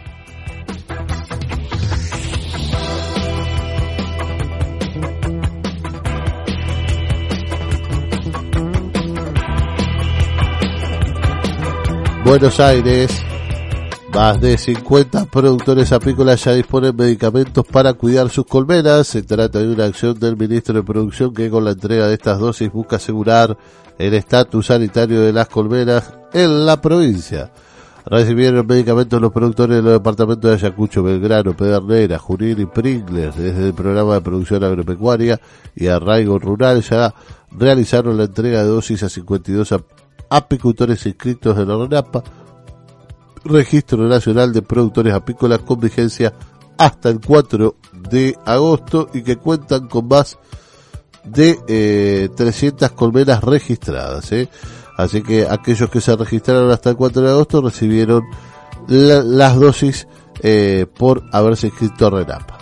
Buenos Aires. Más de cincuenta productores apícolas ya disponen medicamentos para cuidar sus colmenas. Se trata de una acción del ministro de Producción que con la entrega de estas dosis busca asegurar el estatus sanitario de las colmenas en la provincia. Recibieron medicamentos los productores de los departamentos de Ayacucho, Belgrano, Pedernera, Junín y Pringles. Desde el programa de producción agropecuaria y arraigo rural ya realizaron la entrega de dosis a cincuenta y dos apicultores inscritos en la RENAPA, Registro Nacional de Productores Apícolas, con vigencia hasta el cuatro de agosto y que cuentan con más de eh, trescientas colmenas registradas, ¿eh? Así que aquellos que se registraron hasta el cuatro de agosto recibieron la, las dosis eh, por haberse inscrito a RENAPA.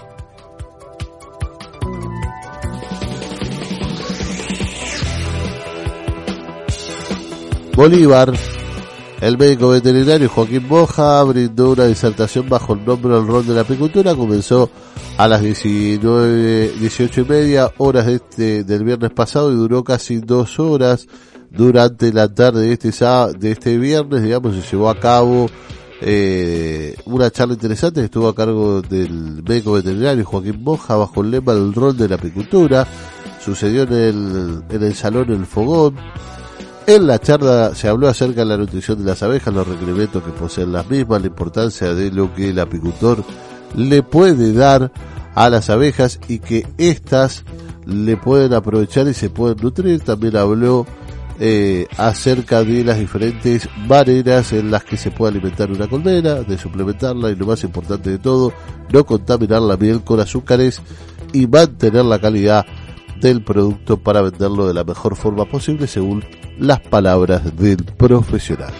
Bolívar. El médico veterinario Joaquín Moja brindó una disertación bajo el nombre del rol de la apicultura. Comenzó a las diecinueve, dieciocho y media horas de este, del viernes pasado y duró casi dos horas. Durante la tarde de este sábado, de este viernes, digamos, se llevó a cabo eh, una charla interesante que estuvo a cargo del médico veterinario Joaquín Moja bajo el lema del rol de la apicultura. Sucedió en el, en el Salón El Fogón. En la charla se habló acerca de la nutrición de las abejas, los requerimientos que poseen las mismas, la importancia de lo que el apicultor le puede dar a las abejas y que éstas le pueden aprovechar y se pueden nutrir. También habló eh, acerca de las diferentes maneras en las que se puede alimentar una colmena, de suplementarla y lo más importante de todo, no contaminar la miel con azúcares y mantener la calidad del producto para venderlo de la mejor forma posible según las palabras del profesional.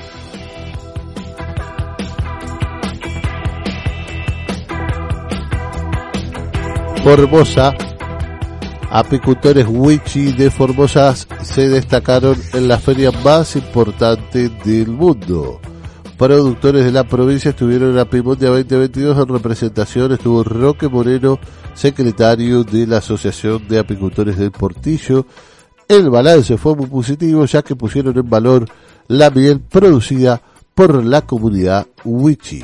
Formosa. Apicultores Wichi de Formosa se destacaron en la feria más importante del mundo. Productores de la provincia estuvieron en Apimondia veinte veintidós. En representación estuvo Roque Moreno, secretario de la Asociación de Apicultores del Portillo. el balance fue muy positivo, ya que pusieron en valor la miel producida por la comunidad Wichi.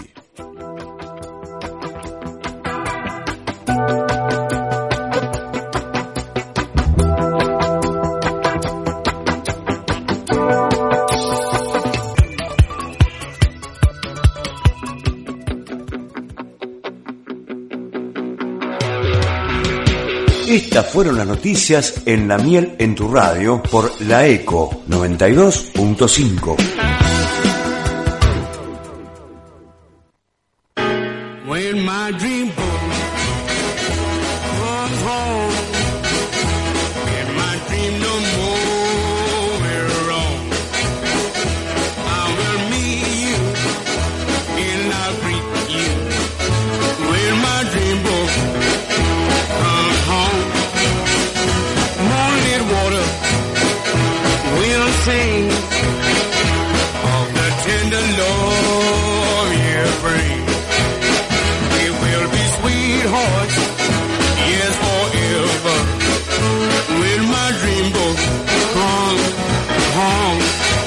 Estas fueron las noticias en La Miel en tu radio por La Eco noventa y dos punto cinco. When my dream comes home, in my dream no more we're wrong. I will meet you and I'll greet you. When my dream boat comes home, moonlit water will sing of the tender love you bring. Sweethearts, yes, forever. When my dream boat comes home.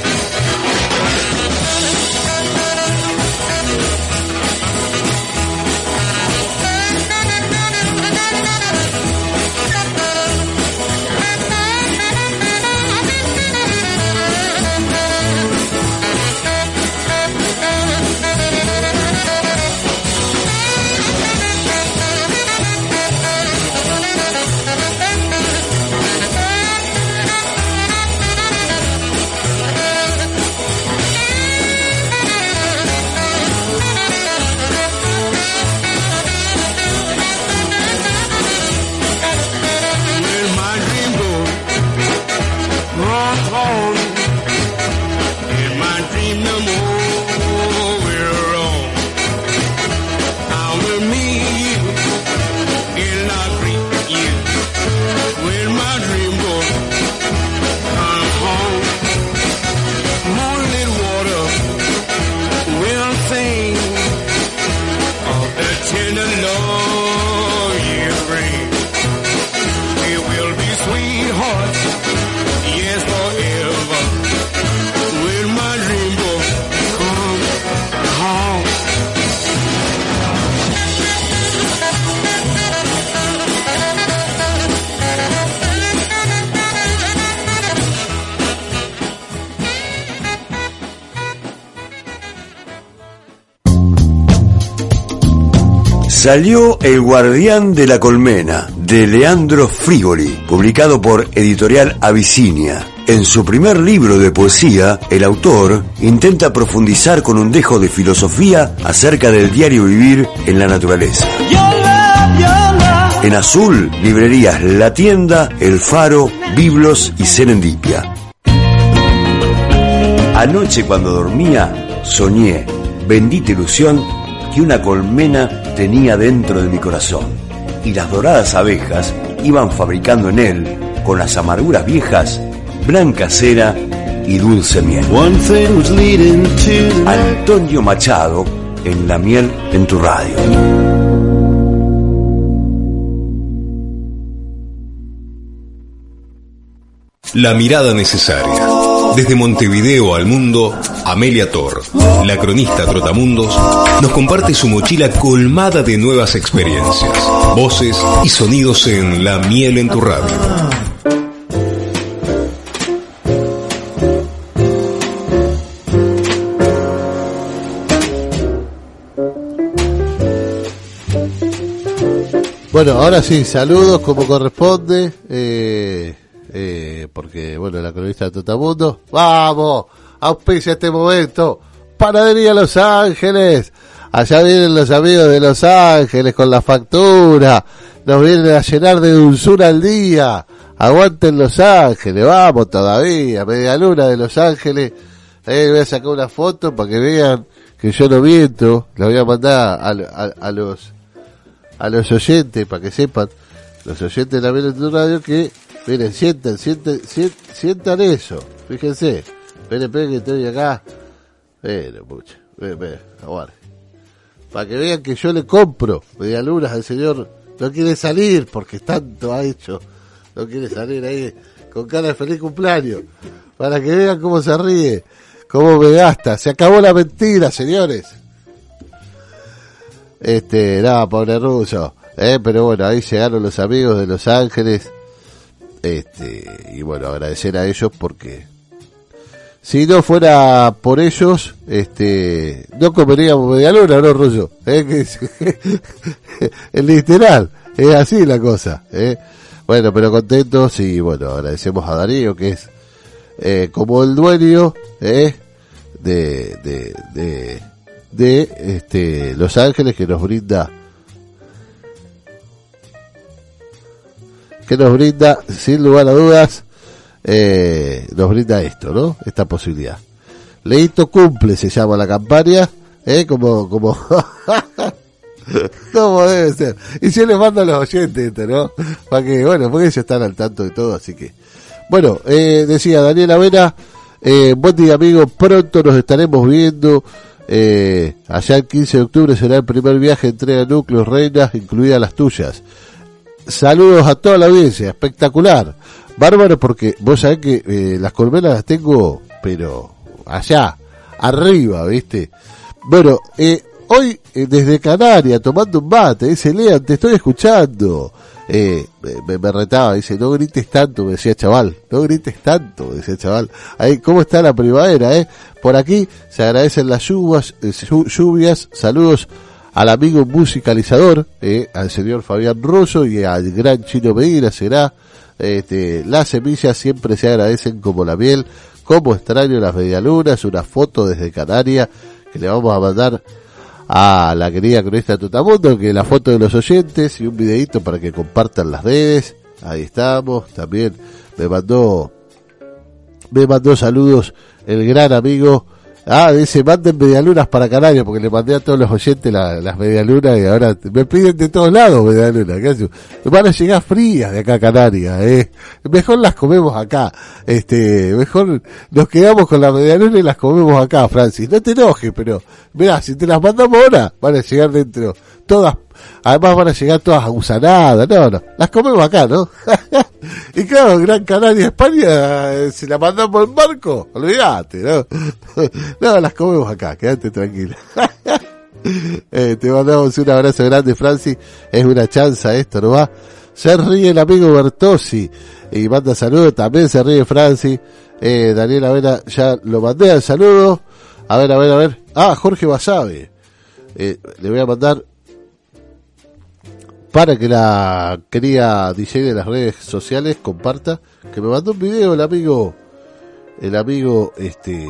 Salió El Guardián de la Colmena, de Leandro Frigoli, publicado por Editorial Abisinia. En su primer libro de poesía, el autor intenta profundizar con un dejo de filosofía acerca del diario vivir en la naturaleza. En azul, librerías La Tienda, El Faro, Biblos y Serendipia. Anoche cuando dormía, soñé, bendita ilusión, que una colmena tenía dentro de mi corazón, y las doradas abejas iban fabricando en él, con las amarguras viejas, blanca cera y dulce miel. Antonio Machado, en La Miel en tu radio. La mirada necesaria. Desde Montevideo al mundo, Amelia Tor, la cronista Trotamundos, nos comparte su mochila colmada de nuevas experiencias, voces y sonidos en La Miel en tu radio. Bueno, ahora sí, saludos como corresponde. Eh... Eh, porque, bueno, la cronista de Trotamundo, ¡vamos! Auspicia este momento, Panadería Los Ángeles. Allá vienen los amigos de Los Ángeles con la factura, nos vienen a llenar de dulzura al día. Aguanten Los Ángeles, vamos todavía, media luna de Los Ángeles. Eh, voy a sacar una foto para que vean que yo no miento. La voy a mandar a, a, a los a los oyentes, para que sepan, los oyentes de La Miel en tu radio, que miren, sientan, sientan, sientan, sientan eso, fíjense, esperen, esperen que estoy acá, pero pucha, ven, ven, aguarde, para que vean que yo le compro medialunas al señor, no quiere salir, porque tanto ha hecho, no quiere salir ahí, con cara de feliz cumpleaños, para que vean cómo se ríe, cómo me gasta. Se acabó la mentira, señores. Este, nada, pobre ruso, eh, pero bueno, ahí llegaron los amigos de Los Ángeles, este, y bueno, agradecer a ellos porque si no fuera por ellos, este, no comeríamos media luna, ¿no, Rollo? ¿Eh? Que, es literal, es así la cosa, ¿eh? Bueno, pero contentos y bueno, agradecemos a Darío, que es eh, como el dueño, ¿eh? de, de, de, de este, Los Ángeles, que nos brinda, que nos brinda, sin lugar a dudas, Eh, nos brinda esto, ¿no? Esta posibilidad. Leito cumple, se llama la campaña, ¿eh? Como, como, como debe ser. Y si les mando a los oyentes esto, ¿no? Para que, bueno, porque ellos están al tanto de todo, así que. Bueno, eh, decía Daniela Vera, eh, buen día amigo, pronto nos estaremos viendo, eh, allá el quince de octubre será el primer viaje de entrega de núcleos, reinas, incluidas las tuyas. Saludos a toda la audiencia, espectacular. Bárbaro, porque vos sabés que eh, las colmenas las tengo, pero allá, arriba, ¿viste? Bueno, eh, hoy eh, desde Canarias, tomando un mate, dice Lean, te estoy escuchando. Eh, me, me retaba, dice, no grites tanto, me decía chaval, no grites tanto, me decía chaval. Ahí, ¿cómo está la primavera, eh? Por aquí se agradecen las lluvias, eh, lluvias, saludos al amigo musicalizador, eh, al señor Fabián Rosso y al gran Chino Medina, será. Este, las semillas siempre se agradecen como la miel, como extraño las medialunas, una foto desde Canarias que le vamos a mandar a la querida cronista Tutamundo, que la foto de los oyentes y un videito para que compartan las redes. Ahí estamos. También me mandó me mandó saludos el gran amigo. Ah, dice, manden medialunas para Canarias, porque le mandé a todos los oyentes la, las medialunas y ahora me piden de todos lados medialunas. ¿Qué van a llegar frías de acá a Canarias, eh. Mejor las comemos acá. Este, mejor nos quedamos con las medialunas y las comemos acá, Francis. No te enojes, pero, mirá, si te las mandamos ahora, van a llegar dentro, todas, además van a llegar todas agusanadas. No, no, las comemos acá, ¿no? Y claro, Gran Canaria, España, eh, si la mandamos en barco, olvídate, ¿no? No, las comemos acá, quédate tranquila. eh, te mandamos un abrazo grande, Francis, es una chanza esto, ¿no va? Se ríe el amigo Bertossi y manda saludos, también se ríe Francis. Eh, Daniela Vera, ya lo mandé al saludo. A ver, a ver, a ver. Ah, Jorge Basabe. Eh, le voy a mandar para que la querida D J de las redes sociales comparta, que me mandó un video el amigo, el amigo, este,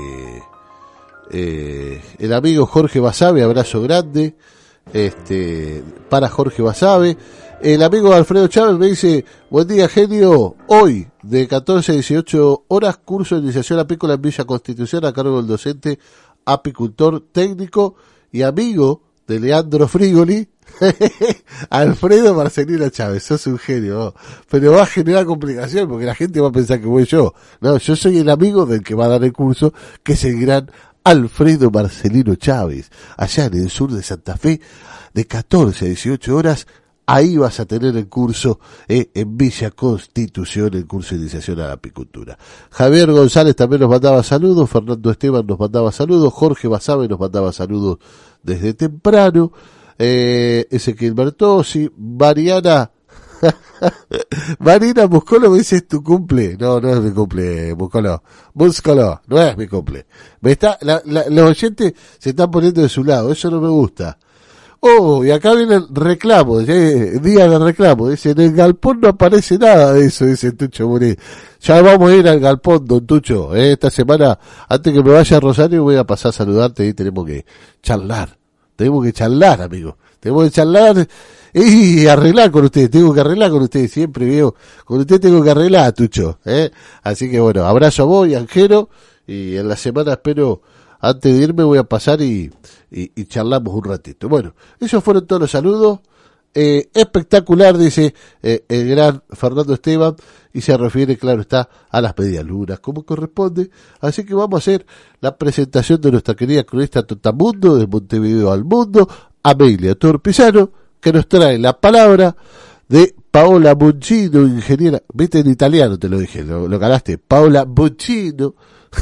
eh, el amigo Jorge Basabe, abrazo grande, este, para Jorge Basabe. El amigo Alfredo Chávez me dice, buen día genio, hoy de catorce a dieciocho horas, curso de iniciación apícola en Villa Constitución a cargo del docente apicultor técnico y amigo de Leandro Frigoli, Alfredo Marcelino Chávez. Sos un genio, oh. Pero va a generar complicación porque la gente va a pensar que voy yo. No, yo soy el amigo del que va a dar el curso, que es el gran Alfredo Marcelino Chávez, allá en el sur de Santa Fe, de catorce a dieciocho horas. Ahí vas a tener el curso eh, en Villa Constitución, el curso de iniciación a la apicultura. Javier González también nos mandaba saludos, Fernando Esteban nos mandaba saludos, Jorge Basabe nos mandaba saludos desde temprano, eh, Ezequiel Bertossi, Mariana, Marina Muscolo me dice, ¿es tu cumple? No, no es mi cumple, Muscolo, Muscolo, no es mi cumple. Me está, la, la, los oyentes se están poniendo de su lado, eso no me gusta. Oh, y acá viene el reclamo, ¿eh? Día de reclamo, dice, en el galpón no aparece nada de eso, dice Tucho Murí. Ya vamos a ir al galpón, don Tucho, ¿eh? Esta semana, antes que me vaya a Rosario, voy a pasar a saludarte y tenemos que charlar, tenemos que charlar, amigo, tenemos que charlar y arreglar con ustedes, tengo que arreglar con ustedes, siempre veo, con ustedes tengo que arreglar, Tucho, ¿eh? Así que bueno, abrazo a vos y a Angelo, y en la semana espero, antes de irme voy a pasar y, y, y charlamos un ratito. Bueno, esos fueron todos los saludos. Eh, espectacular, dice eh, el gran Fernando Esteban, y se refiere, claro está, a las medialunas, como corresponde. Así que vamos a hacer la presentación de nuestra querida cronista Totamundo, de Montevideo al Mundo, Amelia Torpizano, que nos trae la palabra de Paola Buccino, ingeniera, viste en italiano te lo dije, lo, lo ganaste, Paola Buccino,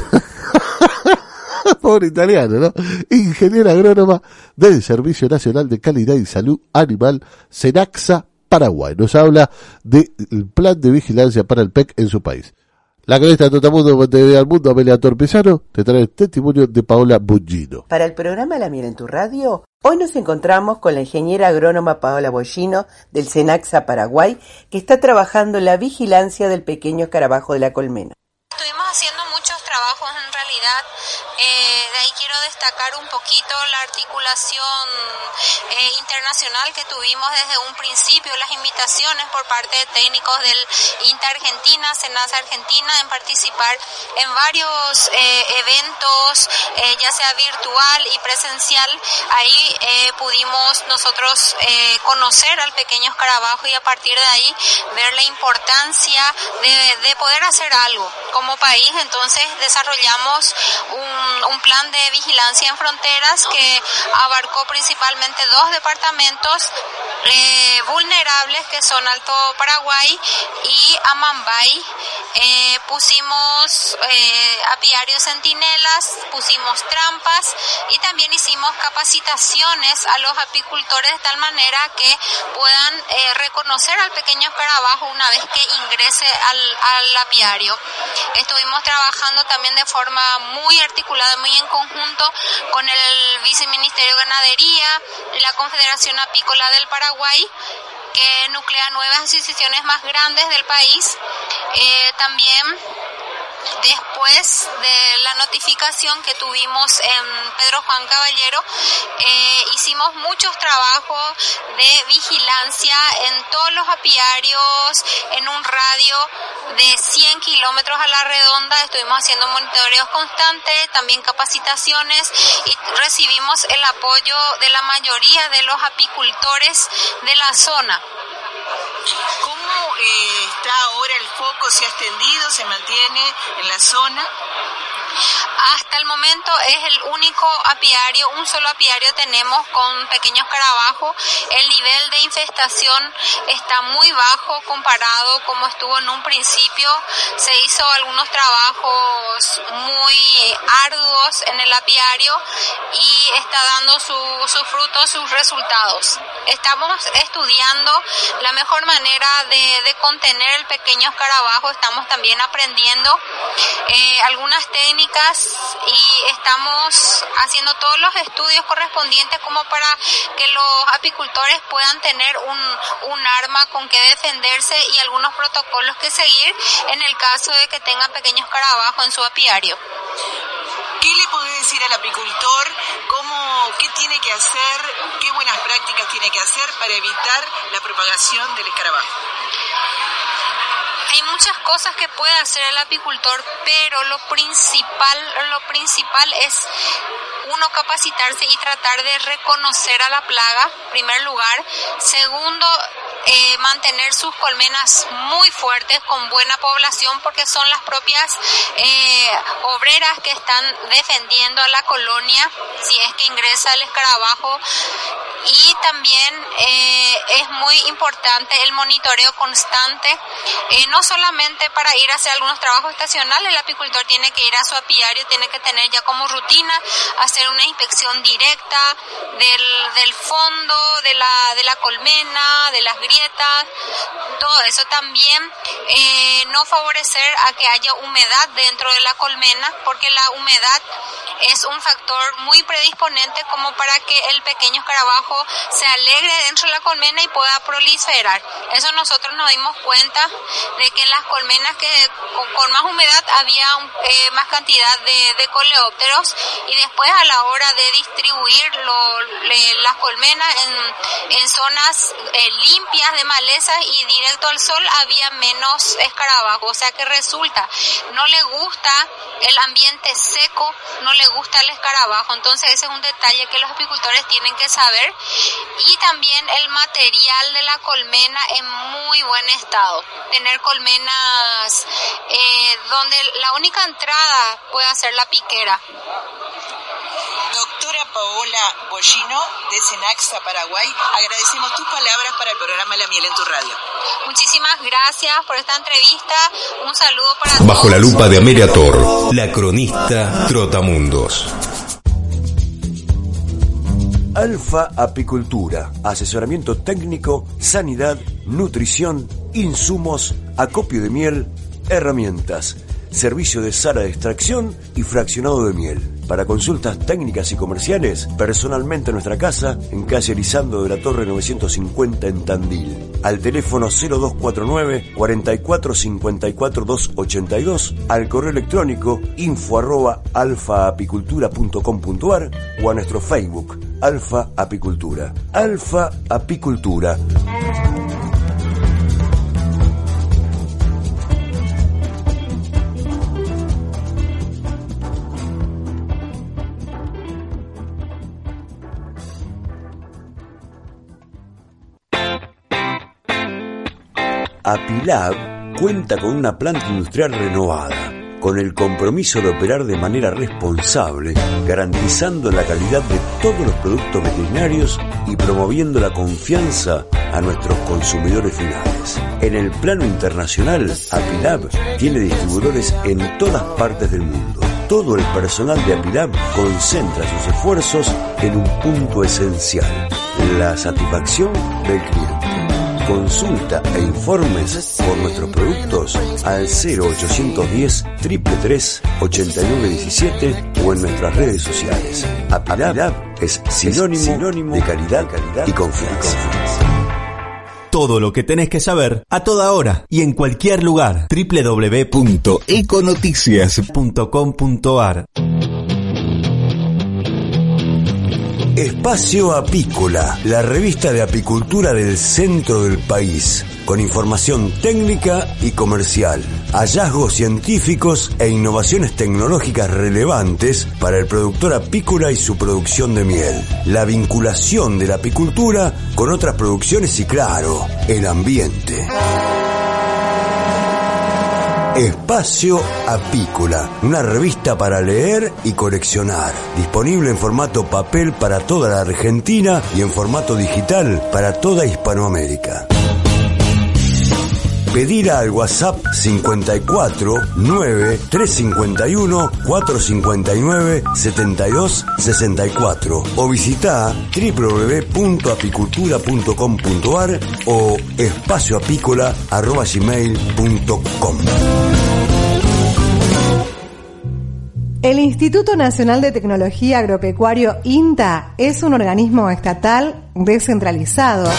pobre italiano, ¿no? Ingeniera agrónoma del Servicio Nacional de Calidad y Salud Animal, Senaxa, Paraguay. Nos habla del plan de vigilancia para el P E C en su país. La cronista de Totamundo, Montevideo al Mundo, Amelia Torpezano, te trae el testimonio de Paola Buccino. Para el programa La Miel en tu Radio, hoy nos encontramos con la ingeniera agrónoma Paola Buccino del Senaxa Paraguay, que está trabajando en la vigilancia del pequeño escarabajo de la colmena. Estuvimos haciendo muchos trabajos en realidad, eh, de ahí quiero destacar un poquito la articulación eh, internacional que tuvimos desde un principio, las invitaciones por parte de técnicos del INTA Argentina, SENASA Argentina, en participar en varios eh, eventos, eh, ya sea virtual y presencial. Ahí eh, pudimos nosotros eh, conocer al pequeño escarabajo y a partir de ahí ver la importancia de, de poder hacer algo como país. Entonces desarrollamos un, un plan de vigilancia en fronteras que abarcó principalmente dos departamentos eh, vulnerables, que son Alto Paraguay y Amambay. Eh, pusimos eh, apiarios centinelas, pusimos trampas y también hicimos capacitaciones a los apicultores de tal manera que puedan eh, reconocer al pequeño escarabajo una vez que ingrese al, al apiario. Estuvimos trabajando también de forma muy articulada, muy en conjunto con el Viceministerio de Ganadería y la Confederación Apícola del Paraguay, que nuclea nueve asociaciones más grandes del país. Eh, también después de la notificación que tuvimos en Pedro Juan Caballero, eh, hicimos muchos trabajos de vigilancia en todos los apiarios en un radio de cien kilómetros a la redonda. Estuvimos haciendo monitoreos constantes, también capacitaciones, y recibimos el apoyo de la mayoría de los apicultores de la zona. ¿Cómo eh, está ahora el foco? ¿Se ha extendido? ¿Se mantiene en la zona? Hasta el momento es el único apiario, un solo apiario tenemos con pequeño escarabajo. El nivel de infestación está muy bajo comparado como estuvo en un principio. Se hizo algunos trabajos muy arduos en el apiario y está dando su, sus frutos, sus resultados. Estamos estudiando la mejor manera de, de contener el pequeño escarabajo. Estamos también aprendiendo eh, algunas técnicas y estamos haciendo todos los estudios correspondientes como para que los apicultores puedan tener un, un arma con que defenderse y algunos protocolos que seguir en el caso de que tengan pequeños escarabajos en su apiario. ¿Qué le podés decir al apicultor? ¿Cómo, qué tiene que hacer? ¿Qué buenas prácticas tiene que hacer para evitar la propagación del escarabajo? Hay muchas cosas que puede hacer el apicultor, pero lo principal, lo principal es uno, capacitarse y tratar de reconocer a la plaga, en primer lugar. Segundo, eh, mantener sus colmenas muy fuertes, con buena población, porque son las propias eh, obreras que están defendiendo a la colonia si es que ingresa el escarabajo. Y también eh, es muy importante el monitoreo constante, eh, no solamente para ir a hacer algunos trabajos estacionales. El apicultor tiene que ir a su apiario, tiene que tener ya como rutina hacer una inspección directa del, del fondo de la, de la colmena, de las grietas, todo eso. También eh, no favorecer a que haya humedad dentro de la colmena, porque la humedad es un factor muy predisponente como para que el pequeño escarabajo se alegre dentro de la colmena y pueda proliferar. Eso nosotros nos dimos cuenta de que en las colmenas que con, con más humedad había eh, más cantidad de, de coleópteros, y después a la hora de distribuir lo, le, las colmenas en, en zonas eh, limpias de malezas y directo al sol había menos escarabajos. O sea que resulta, no le gusta el ambiente seco, no le gusta el escarabajo. Entonces ese es un detalle que los apicultores tienen que saber. Y también el material de la colmena en muy buen estado. Tener colmenas eh, donde la única entrada puede ser la piquera. Doctora Paola Bollino, de Cenaxa, Paraguay, agradecemos tus palabras para el programa La Miel en tu Radio. Muchísimas gracias por esta entrevista. Un saludo para todos. Bajo la lupa de Amelia Tor, la cronista Trotamundos. Alfa Apicultura, asesoramiento técnico, sanidad, nutrición, insumos, acopio de miel, herramientas, servicio de sala de extracción y fraccionado de miel. Para consultas técnicas y comerciales, personalmente en nuestra casa, en calle Lisandro de la Torre novecientos cincuenta en Tandil. Al teléfono cero dos cuatro nueve, cuarenta y cuatro, cincuenta y cuatro, doscientos ochenta y dos, al correo electrónico info arroba alfaapicultura punto com punto ar o a nuestro Facebook, Alfa Apicultura. Alfa Apicultura. Apilab cuenta con una planta industrial renovada, con el compromiso de operar de manera responsable, garantizando la calidad de todos los productos veterinarios y promoviendo la confianza a nuestros consumidores finales. En el plano internacional, Apilab tiene distribuidores en todas partes del mundo. Todo el personal de Apilab concentra sus esfuerzos en un punto esencial: la satisfacción del cliente. Consulta e informes por nuestros productos al cero ochocientos diez, tres tres tres, ochenta y nueve diecisiete o en nuestras redes sociales. Apilab es sinónimo, sinónimo de calidad, calidad y confianza. Todo lo que tenés que saber a toda hora y en cualquier lugar. doble u doble u doble u punto econoticias punto com punto ar. Espacio Apícola, la revista de apicultura del centro del país, con información técnica y comercial, hallazgos científicos e innovaciones tecnológicas relevantes para el productor apícola y su producción de miel, la vinculación de la apicultura con otras producciones y, claro, el ambiente. Espacio Apícola, una revista para leer y coleccionar, disponible en formato papel para toda la Argentina y en formato digital para toda Hispanoamérica. Pedila al WhatsApp cincuenta y cuatro, nueve, trescientos cincuenta y uno, cuatrocientos cincuenta y nueve, setenta y dos sesenta y cuatro o visita doble u doble u doble u punto apicultura punto com punto ar o espacioapícola arroba gmail punto com. El Instituto Nacional de Tecnología Agropecuario INTA es un organismo estatal descentralizado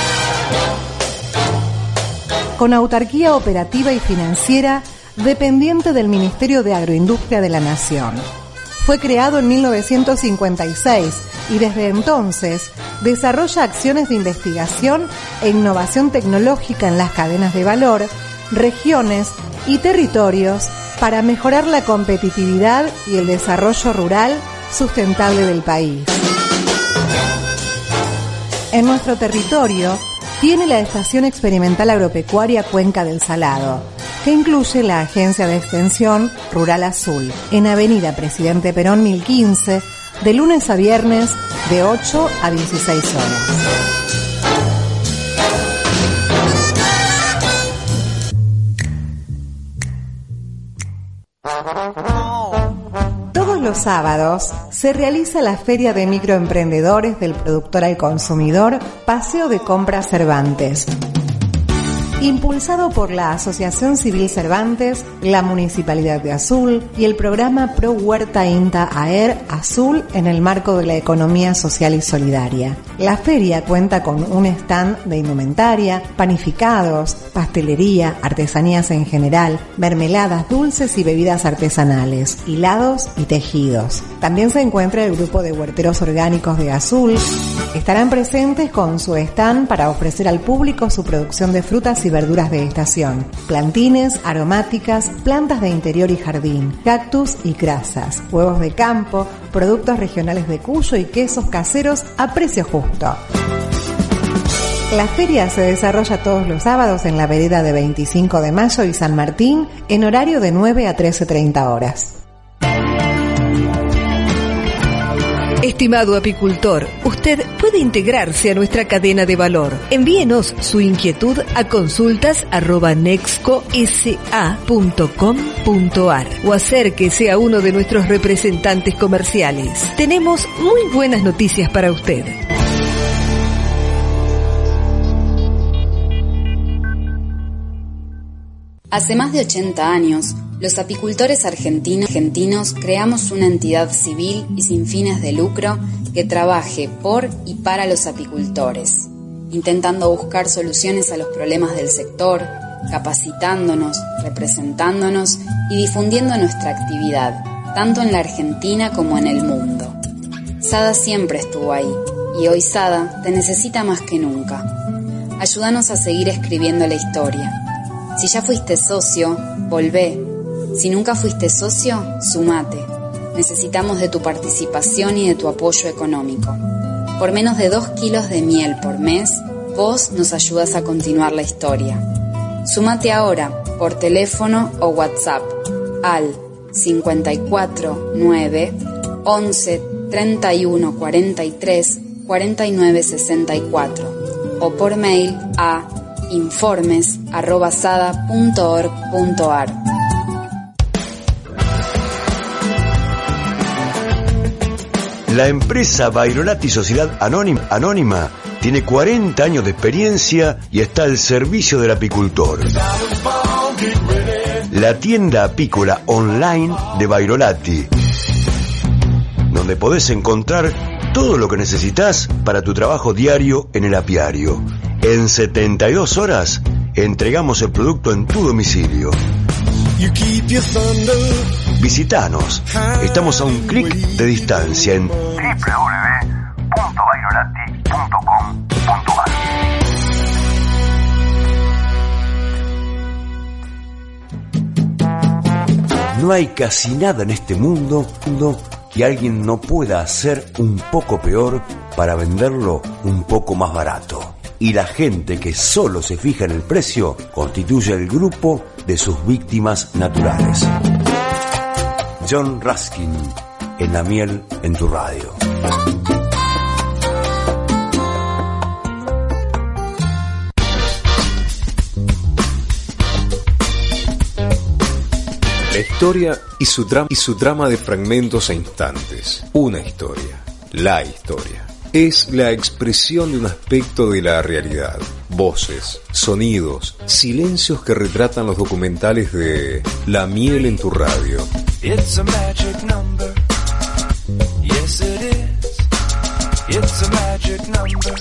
con autarquía operativa y financiera dependiente del Ministerio de Agroindustria de la Nación. Fue creado en mil novecientos cincuenta y seis y desde entonces desarrolla acciones de investigación e innovación tecnológica en las cadenas de valor, regiones y territorios para mejorar la competitividad y el desarrollo rural sustentable del país. En nuestro territorio tiene la Estación Experimental Agropecuaria Cuenca del Salado, que incluye la Agencia de Extensión Rural Azul, en Avenida Presidente Perón mil quince, de lunes a viernes, de ocho a dieciséis horas. Todos los sábados se realiza la Feria de Microemprendedores del Productor al Consumidor, Paseo de Compras Cervantes. Impulsado por la Asociación Civil Cervantes, la Municipalidad de Azul y el programa Pro Huerta INTA AER Azul en el marco de la economía social y solidaria. La feria cuenta con un stand de indumentaria, panificados, pastelería, artesanías en general, mermeladas, dulces y bebidas artesanales, hilados y tejidos. También se encuentra el grupo de huerteros orgánicos de Azul. Estarán presentes con su stand para ofrecer al público su producción de frutas y verduras de estación, plantines, aromáticas, plantas de interior y jardín, cactus y crasas, huevos de campo, productos regionales de Cuyo y quesos caseros a precio justo. La feria se desarrolla todos los sábados en la vereda de veinticinco de mayo y San Martín en horario de nueve a trece treinta horas. Estimado apicultor, usted puede integrarse a nuestra cadena de valor. Envíenos su inquietud a consultas arroba nexco s a punto com punto a r o acérquese a uno de nuestros representantes comerciales. Tenemos muy buenas noticias para usted. Hace más de ochenta años, los apicultores argentinos, argentinos creamos una entidad civil y sin fines de lucro que trabaje por y para los apicultores, intentando buscar soluciones a los problemas del sector, capacitándonos, representándonos y difundiendo nuestra actividad, tanto en la Argentina como en el mundo. SADA siempre estuvo ahí, y hoy SADA te necesita más que nunca. Ayúdanos a seguir escribiendo la historia. Si ya fuiste socio, volvé. Si nunca fuiste socio, sumate. Necesitamos de tu participación y de tu apoyo económico. Por menos de dos kilos de miel por mes, vos nos ayudas a continuar la historia. Sumate ahora, por teléfono o WhatsApp, al cincuenta y cuatro nueve once treinta y uno cuarenta y tres cuarenta y nueve sesenta y cuatro o por mail a informes arroba sada punto org punto a r. La empresa Vairolati Sociedad Anónima, Anónima tiene cuarenta años de experiencia y está al servicio del apicultor. La tienda apícola online de Vairolati, donde podés encontrar todo lo que necesitas para tu trabajo diario en el apiario. En setenta y dos horas entregamos el producto en tu domicilio. Visítanos. Estamos a un clic de distancia en doble u doble u doble u punto vairolati punto com punto a r. No hay casi nada en este mundo, mundo que alguien no pueda hacer un poco peor para venderlo un poco más barato. Y la gente que solo se fija en el precio constituye el grupo de sus víctimas naturales. John Ruskin, en La Miel en tu Radio. La historia y su, tra- y su trama de fragmentos e instantes. Una historia. La historia. Es la expresión de un aspecto de la realidad. Voces, sonidos, silencios que retratan los documentales de La Miel en tu Radio. It's a magic number. Yes it is. It's a magic number.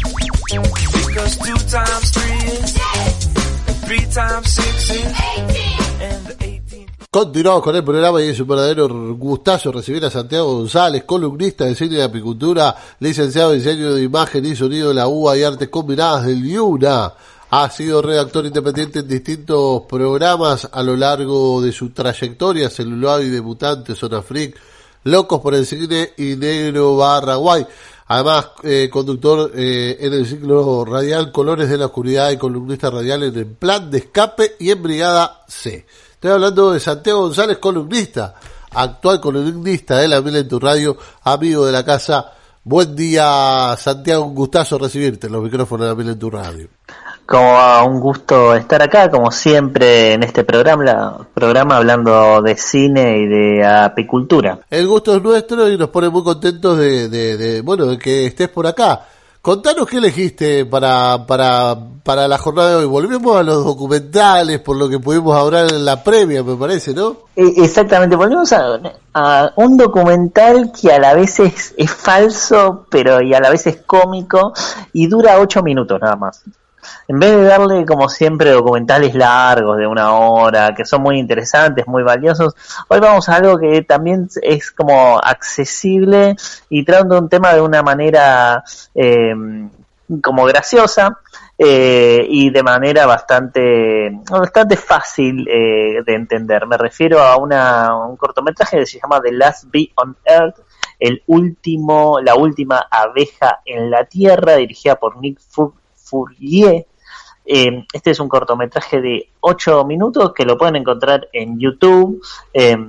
Because two times three is and three times six is and the eighteen. Continuamos con el programa y es un verdadero gustazo recibir a Santiago González, columnista de cine y apicultura, licenciado en diseño de imagen y sonido de la U B A y artes combinadas del IUNA. Ha sido redactor independiente en distintos programas a lo largo de su trayectoria: Celuloide, Mutante, Zona Freak, Locos por el Cine y Negro barra Guay. Además, eh, conductor eh, en el ciclo radial Colores de la Oscuridad y columnista radial en El Plan de Escape y en Brigada C. Estoy hablando de Santiago González, columnista, actual columnista de La Miel en tu Radio, amigo de la casa. Buen día, Santiago, un gustazo recibirte en los micrófonos de La Miel en tu Radio. Como un gusto estar acá, como siempre, en este programa, programa hablando de cine y de apicultura. El gusto es nuestro y nos pone muy contentos de, de, de bueno, de que estés por acá. Contanos qué elegiste para, para, para la jornada de hoy. Volvemos a los documentales, por lo que pudimos hablar en la previa, me parece, ¿no? Exactamente, volvemos a, a un documental que a la vez es, es falso, pero y a la vez es cómico, y dura ocho minutos nada más. En vez de darle, como siempre, documentales largos de una hora, que son muy interesantes, muy valiosos, hoy vamos a algo que también es como accesible y tratando un tema de una manera eh, como graciosa eh, y de manera bastante bastante fácil eh, de entender. Me refiero a una, un cortometraje que se llama The Last Bee on Earth, el último, la última abeja en la Tierra, dirigida por Nick Fury. Fourier. Eh, este es un cortometraje de ocho minutos que lo pueden encontrar en YouTube. Eh,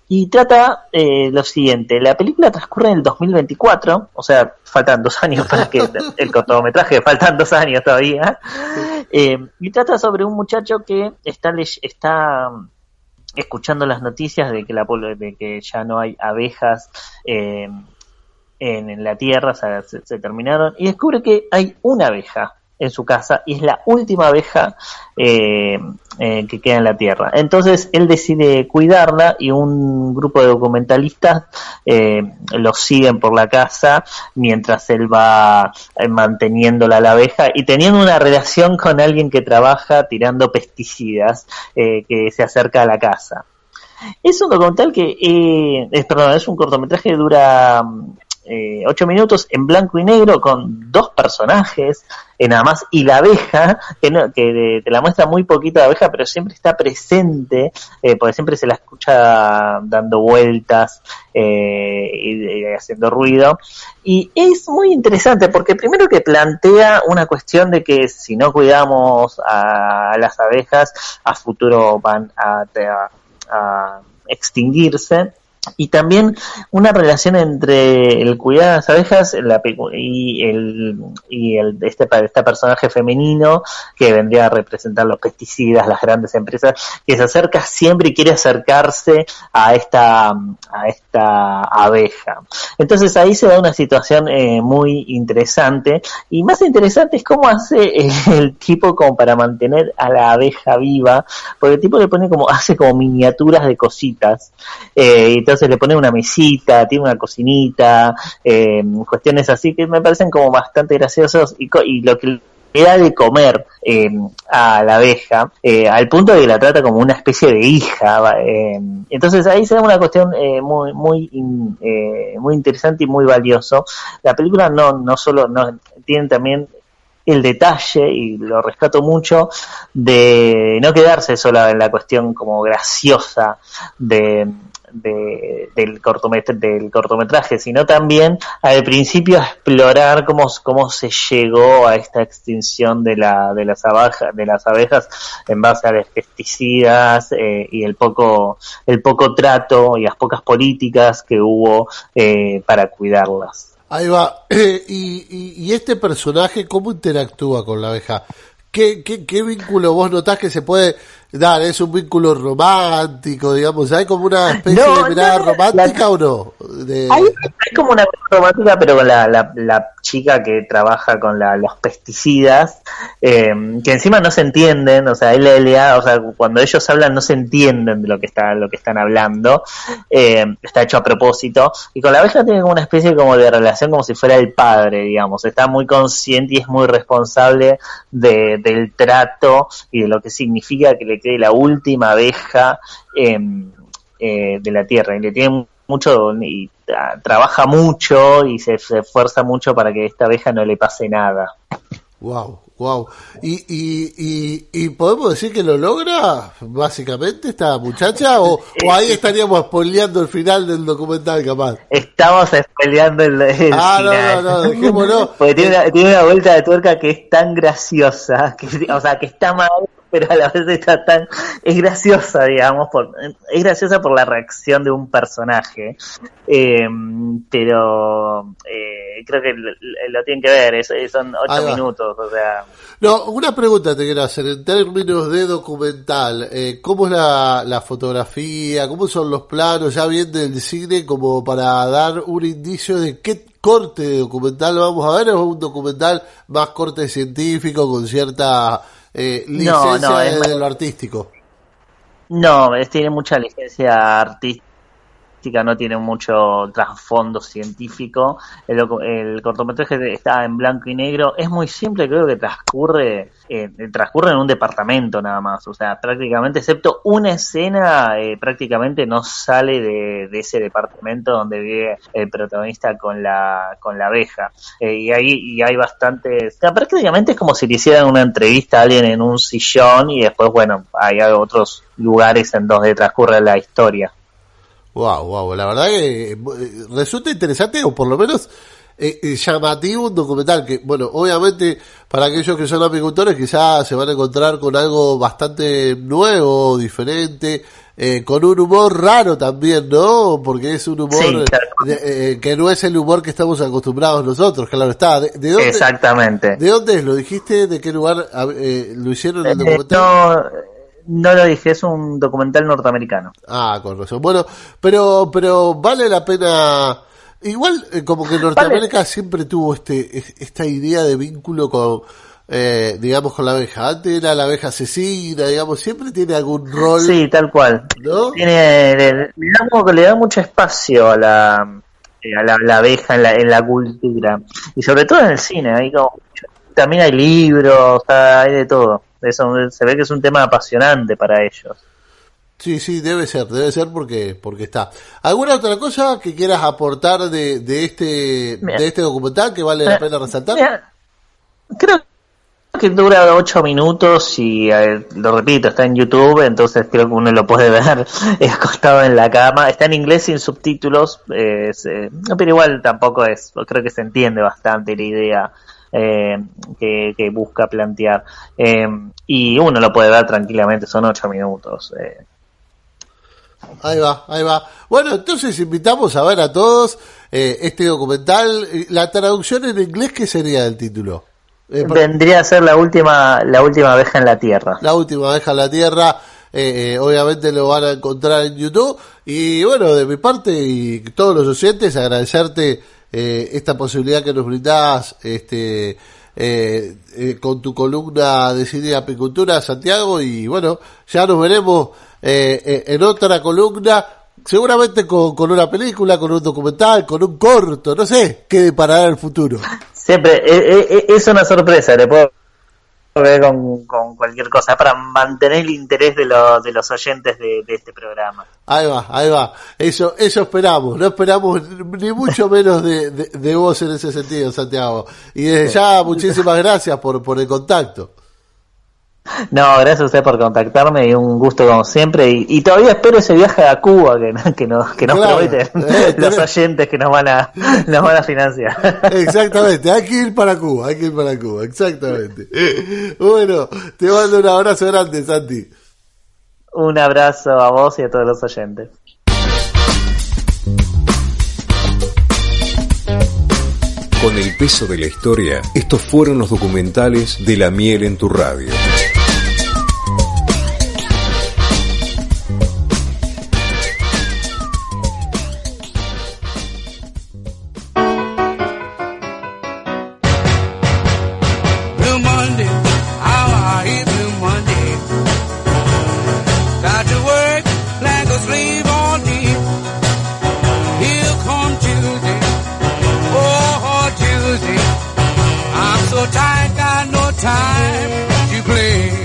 y trata eh, lo siguiente. La película transcurre en el dos mil veinticuatro, o sea, faltan dos años para que el cortometraje, faltan dos años todavía, eh, y trata sobre un muchacho que está está escuchando las noticias de que la de que ya no hay abejas eh, en, en la tierra, o sea, se, se terminaron, y descubre que hay una abeja en su casa y es la última abeja eh, eh, que queda en la tierra. Entonces él decide cuidarla y un grupo de documentalistas eh, lo siguen por la casa mientras él va eh, manteniéndola a la abeja y teniendo una relación con alguien que trabaja tirando pesticidas eh, que se acerca a la casa. Es un documental que, eh, es, perdón, es un cortometraje que dura eh, ocho minutos en blanco y negro con dos personajes eh, nada más, y la abeja, que, no, que te la muestra muy poquito la abeja, pero siempre está presente, eh, porque siempre se la escucha dando vueltas eh, y, y haciendo ruido. Y es muy interesante porque primero que plantea una cuestión de que si no cuidamos a, a las abejas, a futuro van a, a, a extinguirse. Y también una relación entre el cuidado de las abejas la, y el y el este, este personaje femenino que vendría a representar los pesticidas, las grandes empresas, que se acerca siempre y quiere acercarse a esta a esta abeja. Entonces ahí se da una situación eh, muy interesante, y más interesante es cómo hace el, el tipo como para mantener a la abeja viva, porque el tipo le pone como hace como miniaturas de cositas, eh, entonces le pone una mesita, tiene una cocinita, eh, cuestiones así que me parecen como bastante graciosos, y, co- y lo que le da de comer eh, a la abeja, eh, al punto de que la trata como una especie de hija, eh, entonces ahí se da una cuestión eh, muy muy in, eh, muy interesante y muy valioso. La película no no solo no tiene también el detalle, y lo rescato mucho, de no quedarse solo en la cuestión como graciosa de De, del, cortometraje, del cortometraje, sino también al principio explorar cómo, cómo se llegó a esta extinción de la de las abejas, de las abejas en base a los pesticidas eh, y el poco el poco trato y las pocas políticas que hubo eh, para cuidarlas. Ahí va. Eh, y, y, y este personaje, ¿cómo interactúa con la abeja? ¿Qué, qué, qué vínculo vos notás que se puede dar? ¿Es un vínculo romántico, digamos? ¿Hay como una especie no, de mirada no, no, romántica la, o no? De... Hay, hay como una romántica, pero con la, la, la chica que trabaja con la, los pesticidas, eh, que encima no se entienden, o sea, él, él, o sea, cuando ellos hablan no se entienden de lo que está, lo que están hablando, eh, está hecho a propósito, y con la abeja tiene como una especie como de relación como si fuera el padre, digamos, está muy consciente y es muy responsable de, del trato y de lo que significa que le quede la última abeja eh, eh, de la tierra, y le tiene mucho y tra- trabaja mucho y se, se esfuerza mucho para que a esta abeja no le pase nada. Wow, wow. Y, y, y, y podemos decir que lo logra básicamente esta muchacha, o, o ahí estaríamos spoileando el final del documental, capaz. Estamos spoileando el, el ah, final. no, no, no, dejémoslo. Porque tiene una, tiene una vuelta de tuerca que es tan graciosa, que, o sea, que está mal, pero a la vez está tan, es graciosa, digamos, por, es graciosa por la reacción de un personaje, eh, pero eh, creo que lo, lo tienen que ver, es, son ocho minutos, o sea. No, una pregunta te quiero hacer, en términos de documental, eh, ¿cómo es la, la fotografía, cómo son los planos, ya bien del cine, como para dar un indicio de qué corte de documental vamos a ver? ¿O es un documental más corte científico con cierta eh, licencia no, no, de, es de lo artístico? No, es, tiene mucha licencia artística, no tiene mucho trasfondo científico. El, el cortometraje está en blanco y negro, es muy simple, creo que transcurre eh, transcurre en un departamento nada más, o sea, prácticamente, excepto una escena, eh, prácticamente no sale de, de ese departamento donde vive el protagonista con la con la abeja, eh, y ahí y hay bastantes, o sea, prácticamente es como si le hicieran una entrevista a alguien en un sillón y después, bueno, hay otros lugares en donde transcurre la historia. Wow, wow, la verdad que eh, resulta interesante, o por lo menos eh, eh, llamativo, un documental que, bueno, obviamente para aquellos que son apicultores quizás se van a encontrar con algo bastante nuevo, diferente, eh, con un humor raro también, ¿no? Porque es un humor Sí, claro. de- eh, que no es el humor que estamos acostumbrados nosotros, claro está. ¿De, de dónde, Exactamente. ¿De dónde es? ¿Lo dijiste? ¿De qué lugar a- eh, lo hicieron en el Eh, documental? no, no lo dije, es un documental norteamericano. Ah, con razón. Bueno, pero, pero vale la pena. Igual, eh, como que Norteamérica siempre tuvo este, es- esta idea de vínculo con, eh, digamos, con la abeja. Antes era la abeja asesina, digamos, siempre tiene algún rol. Sí, tal cual. ¿No? Tiene, le, le da como que le da mucho espacio a la, eh, a la, la abeja en la, en la cultura. Y sobre todo en el cine, hay como, también hay libros, hay de todo. Eso, se ve que es un tema apasionante para ellos. Sí, sí, debe ser, debe ser porque, porque está. ¿Alguna otra cosa que quieras aportar de, de este, Mira. de este documental que vale la pena resaltar? Mira, creo que dura ocho minutos y, eh, lo repito, está en YouTube, entonces creo que uno lo puede ver eh, acostado en la cama. Está en inglés sin subtítulos, eh, es, eh, pero igual tampoco es, creo que se entiende bastante la idea eh, que, que busca plantear. Eh, y uno lo puede ver tranquilamente, son ocho minutos. Eh. Ahí va, ahí va. Bueno, entonces invitamos a ver a todos eh, este documental. La traducción en inglés, ¿qué sería el título? Eh, por- Vendría a ser la última, la última abeja en la Tierra. La última abeja en la Tierra. Eh, eh, obviamente lo van a encontrar en YouTube. Y bueno, de mi parte y todos los oyentes, agradecerte eh, esta posibilidad que nos brindás este, eh, eh, con tu columna de cine y apicultura, Santiago. Y bueno, ya nos veremos eh, eh, en otra columna, seguramente con, con una película, con un documental, con un corto, no sé qué deparará el futuro. Siempre, eh, eh, es una sorpresa, le puedo ver con, con cualquier cosa, para mantener el interés de, los de los oyentes de, de este programa. Ahí va, ahí va. Eso, eso esperamos. No esperamos ni mucho menos de, de, de vos en ese sentido, Santiago. Y desde ya, muchísimas gracias por, por el contacto. No, gracias a usted por contactarme y un gusto como siempre. Y, y todavía espero ese viaje a Cuba que, que nos, que nos Claro, prometen eh, los tenés- oyentes que nos van a, nos van a financiar. Exactamente, hay que ir para Cuba, hay que ir para Cuba, exactamente. Bueno, te mando un abrazo grande, Santi. Un abrazo a vos y a todos los oyentes. Con el peso de la historia, estos fueron los documentales de La Miel en tu radio. Blue Monday, how I hate Blue Monday. Got to work like a slave all day. Here come Tuesday, oh Tuesday. I'm so tired, got no time to play.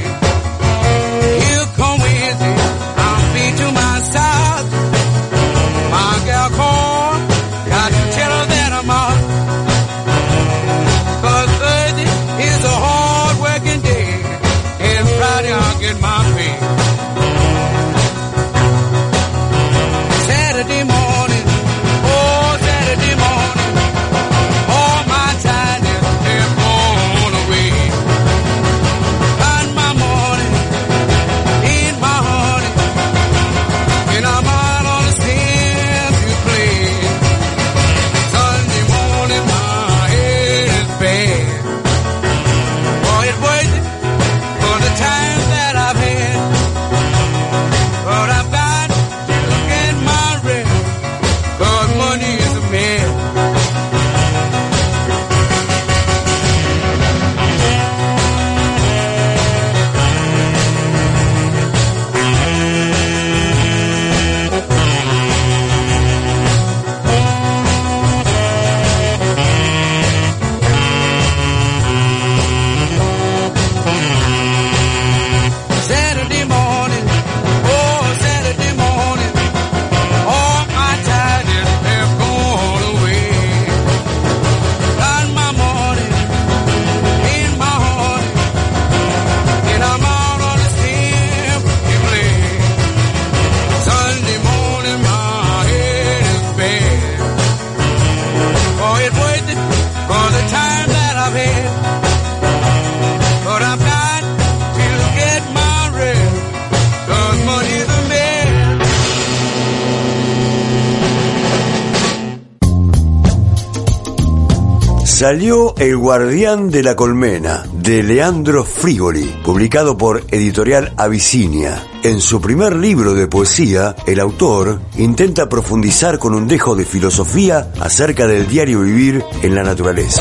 Salió El Guardián de la Colmena, de Leandro Frigoli, publicado por Editorial Abisinia. En su primer libro de poesía, el autor intenta profundizar con un dejo de filosofía acerca del diario vivir en la naturaleza.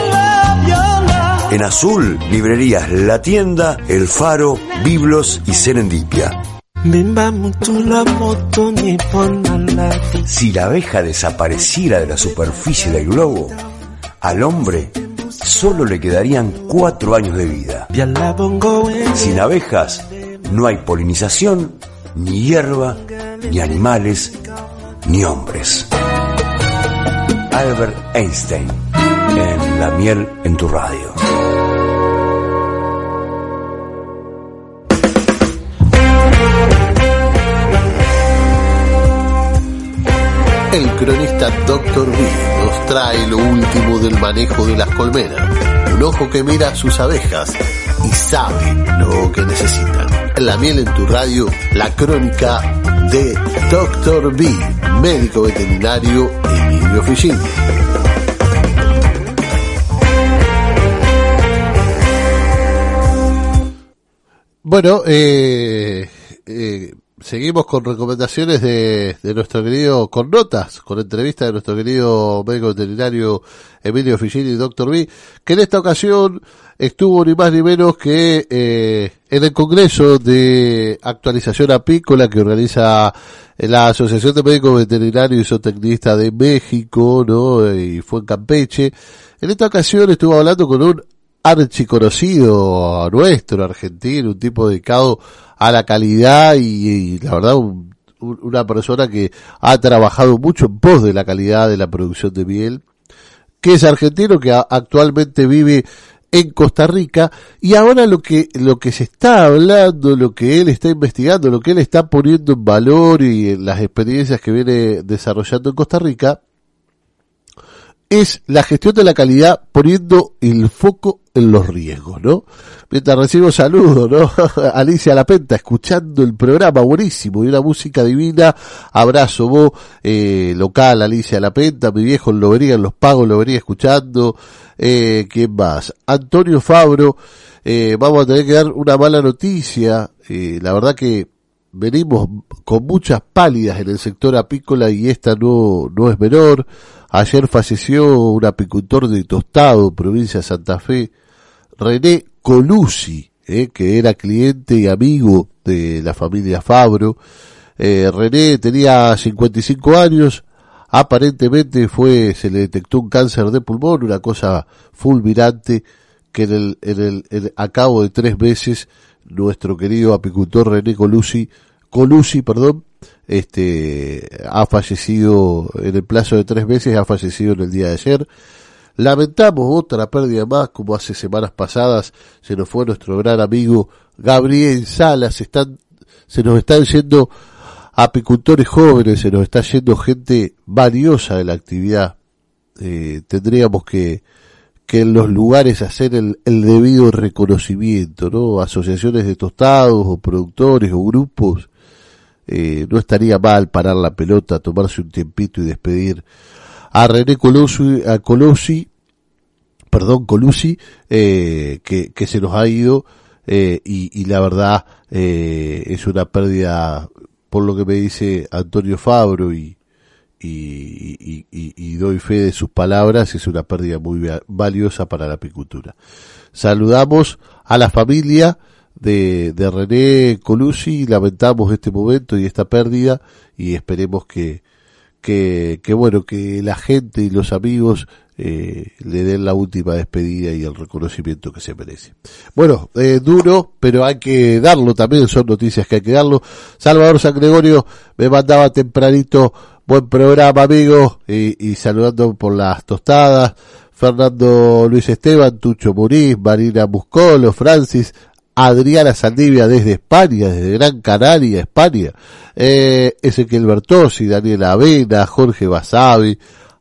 En azul, librerías La Tienda, El Faro, Biblos y Serendipia. Si la abeja desapareciera de la superficie del globo, al hombre solo le quedarían cuatro años de vida. Sin abejas no hay polinización, ni hierba, ni animales, ni hombres. Albert Einstein, en La Miel en tu radio. El cronista doctor B nos trae lo último del manejo de las colmenas. Un ojo que mira a sus abejas y sabe lo que necesitan. En La Miel en tu radio, la crónica de doctor B, médico veterinario Emilio Figini. Bueno, eh... eh seguimos con recomendaciones de, de nuestro querido, con notas, con entrevistas de nuestro querido médico veterinario Emilio Figini, doctor B, que en esta ocasión estuvo ni más ni menos que eh, en el Congreso de Actualización Apícola que organiza la Asociación de Médicos Veterinarios y Zootecnistas de México, ¿no? Y fue en Campeche. En esta ocasión estuvo hablando con un archiconocido nuestro, argentino, un tipo dedicado a la calidad y, y la verdad un, un, una persona que ha trabajado mucho en pos de la calidad de la producción de miel, que es argentino, que a, actualmente vive en Costa Rica, y ahora lo que lo que se está hablando, lo que él está investigando, lo que él está poniendo en valor y en las experiencias que viene desarrollando en Costa Rica es la gestión de la calidad poniendo el foco en los riesgos, ¿no? Mientras recibo saludos, ¿no? Alicia Lapenta, escuchando el programa, buenísimo, y una música divina. Abrazo vos, eh, local, Alicia Lapenta, mi viejo lo vería en Los Pagos, lo vería escuchando. Eh, ¿quién más? Antonio Fabro, eh, vamos a tener que dar una mala noticia, eh, la verdad que venimos con muchas pálidas en el sector apícola y esta no, no es menor. Ayer falleció un apicultor de Tostado, provincia de Santa Fe, René Colucci, eh, que era cliente y amigo de la familia Fabro. Eh, René tenía cincuenta y cinco años, aparentemente fue, se le detectó un cáncer de pulmón, una cosa fulminante, que en el, en el, en, a cabo de tres meses, nuestro querido apicultor René Colucci, Colucci, perdón, este, ha fallecido en el plazo de tres meses, ha fallecido en el día de ayer. Lamentamos otra pérdida más, como hace semanas pasadas se nos fue nuestro gran amigo Gabriel Salas. Se están, se nos están yendo apicultores jóvenes, se nos está yendo gente valiosa de la actividad. Eh, tendríamos que, que en los lugares hacer el, el debido reconocimiento, ¿no? Asociaciones de tostados o productores o grupos. Eh, no estaría mal parar la pelota, tomarse un tiempito y despedir a René Colucci, a Colucci, perdón, Colucci, eh, que, que se nos ha ido, eh, y, y la verdad, eh, es una pérdida, por lo que me dice Antonio Fabro, y, y, y, y, y doy fe de sus palabras, es una pérdida muy valiosa para la apicultura. Saludamos a la familia de, de René Colucci, lamentamos este momento y esta pérdida, y esperemos que, que, que bueno, que la gente y los amigos eh, le den la última despedida y el reconocimiento que se merece. Bueno, eh, duro, pero hay que darlo también, son noticias que hay que darlo. Salvador San Gregorio me mandaba tempranito, buen programa, amigos, y, y saludando por las tostadas. Fernando Luis Esteban, Tucho Muniz, Marina Muscolo, Francis, Adriana Saldivia desde España, desde Gran Canaria, España, eh, Ezequiel Bertossi, Daniela Avena, Jorge Basavi,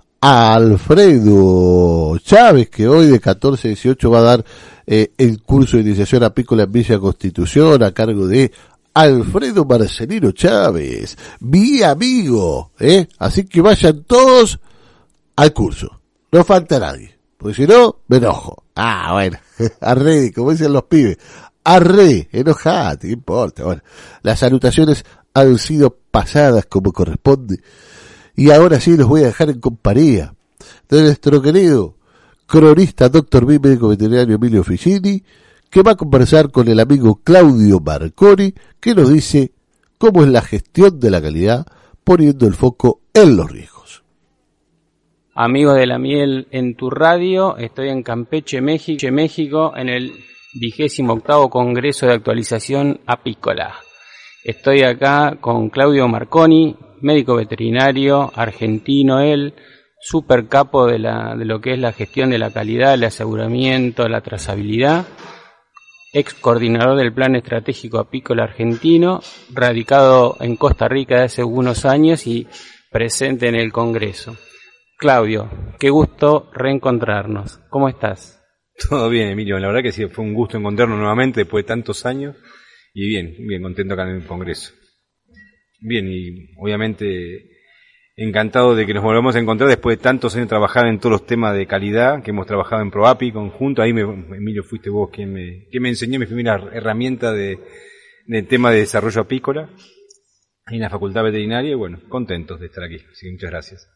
Alfredo Chávez, que hoy de catorce a dieciocho va a dar eh, el curso de iniciación apícola en Villa Constitución a cargo de Alfredo Marcelino Chávez, mi amigo, eh, así que vayan todos al curso, no falta nadie. pues si no, me enojo. Ah, bueno, arre, como dicen los pibes, arre, enojate, ¿qué importa? Bueno, las anotaciones han sido pasadas como corresponde, y ahora sí los voy a dejar en compañía de nuestro querido cronista, doctor B, médico veterinario Emilio Ficini, que va a conversar con el amigo Claudio Marconi, que nos dice cómo es la gestión de la calidad, poniendo el foco en los riesgos. Amigos de la miel en tu radio, estoy en Campeche, México, México, en el vigésimo octavo Congreso de Actualización Apícola. Estoy acá con Claudio Marconi, médico veterinario, argentino él, super capo de, la, de lo que es la gestión de la calidad, el aseguramiento, la trazabilidad, ex coordinador del Plan Estratégico Apícola Argentino, radicado en Costa Rica hace algunos años y presente en el Congreso. Claudio, qué gusto reencontrarnos. ¿Cómo estás? Todo bien, Emilio. La verdad que sí, fue un gusto encontrarnos nuevamente después de tantos años y bien, bien contento acá en el Congreso. Bien, y obviamente encantado de que nos volvamos a encontrar después de tantos años de trabajar en todos los temas de calidad que hemos trabajado en ProApi conjunto. Ahí, me, Emilio, fuiste vos quien me, quien me enseñó mi primera herramienta de, del tema de desarrollo apícola en la Facultad Veterinaria y bueno, contentos de estar aquí. Así que muchas gracias.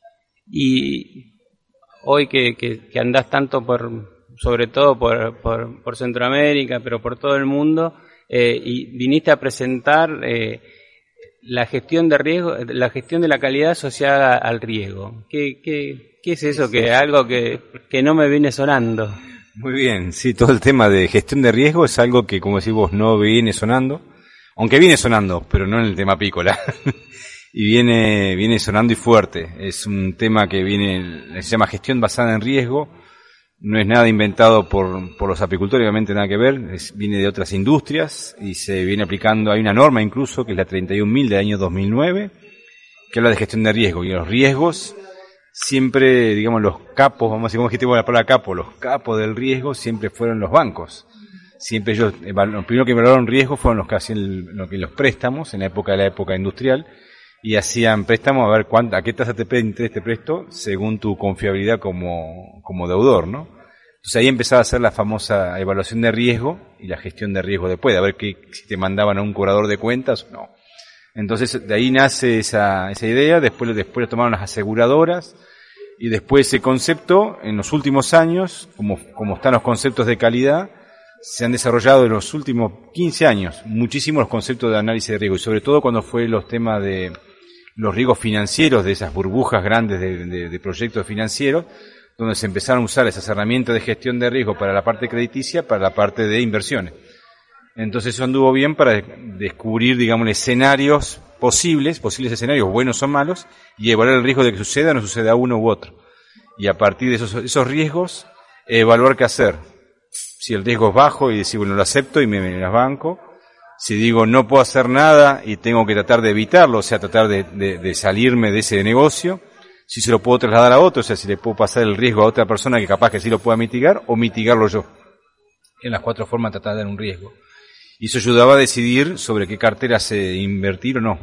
Y hoy que, que, que andás tanto por, sobre todo por, por, por Centroamérica, pero por todo el mundo, eh, y viniste a presentar eh, la gestión de riesgo, la gestión de la calidad asociada al riesgo. ¿Qué, qué, qué es eso? Que algo que, que no me viene sonando. Muy bien, sí, todo el tema de gestión de riesgo es algo que, como decís vos, no viene sonando, aunque viene sonando, pero no en el tema apícola. Y viene, viene sonando y fuerte. Es un tema que viene, se llama gestión basada en riesgo. No es nada inventado por, por los apicultores, obviamente nada que ver. Es, viene de otras industrias y se viene aplicando. Hay una norma incluso, que es la treinta y un mil del año dos mil nueve, que habla de gestión de riesgo. Y los riesgos, siempre, digamos, los capos, vamos a decir, como dijiste la palabra capo, los capos del riesgo siempre fueron los bancos. Siempre ellos, lo primero que evaluaron riesgo fueron los que hacían lo que los préstamos, en la época de la época industrial. Y hacían préstamos a ver cuánto, a qué tasa de interés te presto según tu confiabilidad como, como deudor, ¿no? Entonces ahí empezaba a hacer la famosa evaluación de riesgo y la gestión de riesgo después, a ver que, si te mandaban a un cobrador de cuentas o no. Entonces de ahí nace esa, esa idea, después, después lo tomaron las aseguradoras y después ese concepto, en los últimos años, como, como están los conceptos de calidad, se han desarrollado en los últimos quince años muchísimos los conceptos de análisis de riesgo y sobre todo cuando fue los temas de los riesgos financieros, de esas burbujas grandes de, de, de proyectos financieros, donde se empezaron a usar esas herramientas de gestión de riesgo para la parte crediticia, para la parte de inversiones. Entonces eso anduvo bien para descubrir, digamos, escenarios posibles, posibles escenarios buenos o malos, y evaluar el riesgo de que suceda o no suceda uno u otro. Y a partir de esos, esos riesgos, evaluar qué hacer. Si el riesgo es bajo y decir, bueno, lo acepto y me, me las banco. Si digo no puedo hacer nada y tengo que tratar de evitarlo, o sea, tratar de, de, de salirme de ese negocio, si se lo puedo trasladar a otro, o sea, si le puedo pasar el riesgo a otra persona que capaz que sí lo pueda mitigar, o mitigarlo yo. En las cuatro formas de tratar de dar un riesgo. Y eso ayudaba a decidir sobre qué cartera se invertir o no.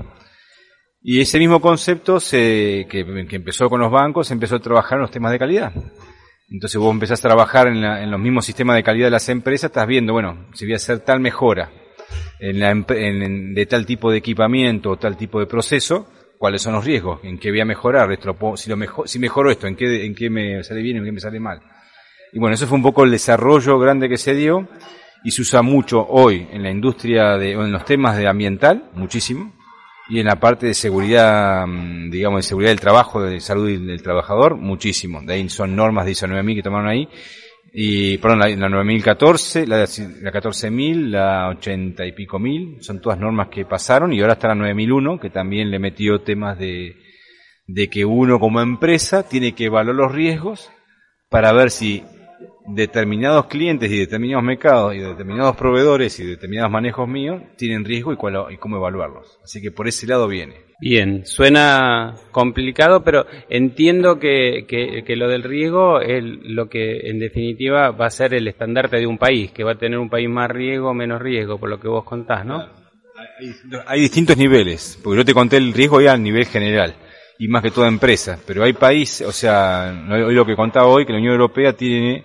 Y ese mismo concepto se, que, que empezó con los bancos, empezó a trabajar en los temas de calidad. Entonces vos empezás a trabajar en, la, en los mismos sistemas de calidad de las empresas, estás viendo, bueno, si voy a hacer tal mejora en la, en, en, de tal tipo de equipamiento o tal tipo de proceso, ¿cuáles son los riesgos? ¿En qué voy a mejorar? Esto lo puedo, si, lo mejor, si mejoro esto, ¿en qué, ¿en qué me sale bien y en qué me sale mal? Y bueno, eso fue un poco el desarrollo grande que se dio y se usa mucho hoy en la industria, de, o en los temas de ambiental, muchísimo, y en la parte de seguridad, digamos, de seguridad del trabajo, de salud del trabajador, muchísimo. De ahí son normas de I S O nueve mil que tomaron ahí, y, perdón, la, la nueve mil catorce, la, la catorce mil, la ochenta y pico mil, son todas normas que pasaron, y ahora está la nueve mil uno, que también le metió temas de, de que uno como empresa tiene que evaluar los riesgos para ver si determinados clientes y determinados mercados y determinados proveedores y determinados manejos míos tienen riesgo y, cuál, y cómo evaluarlos. Así que por ese lado viene. Bien, suena complicado, pero entiendo que, que, que lo del riesgo es lo que en definitiva va a ser el estandarte de un país, que va a tener un país más riesgo o menos riesgo, por lo que vos contás, ¿no? Hay, hay distintos niveles, porque yo te conté el riesgo ya a nivel general. y más que todo empresas. Pero hay países, o sea, hoy lo que contaba hoy, que la Unión Europea tiene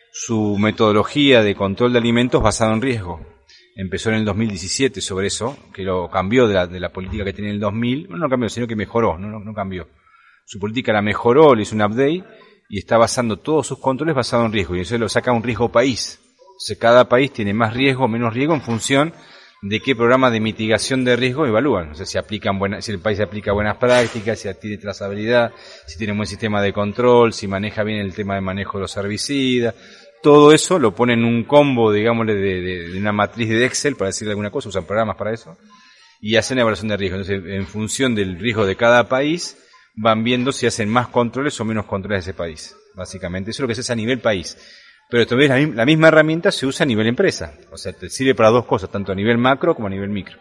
su metodología de control de alimentos basado en riesgo. Empezó en el dos mil diecisiete sobre eso, que lo cambió de la, de la política que tenía en el dos mil, no, no cambió, sino que mejoró, no, no, no cambió. Su política la mejoró, le hizo un update y está basando todos sus controles basados en riesgo, y eso lo saca un riesgo país. Entonces cada país tiene más riesgo o menos riesgo en función de qué programa de mitigación de riesgo evalúan. O sea, si aplican buenas, si el país aplica buenas prácticas, si tiene trazabilidad, si tiene un buen sistema de control, si maneja bien el tema de manejo de los herbicidas. Todo eso lo ponen en un combo, digámosle, de, de, de una matriz de Excel, para decirle alguna cosa, usan programas para eso, y hacen evaluación de riesgo. Entonces, en función del riesgo de cada país, van viendo si hacen más controles o menos controles de ese país. Básicamente, eso es lo que se hace a nivel país. Pero también la, la misma herramienta se usa a nivel empresa. O sea, te sirve para dos cosas, tanto a nivel macro como a nivel micro.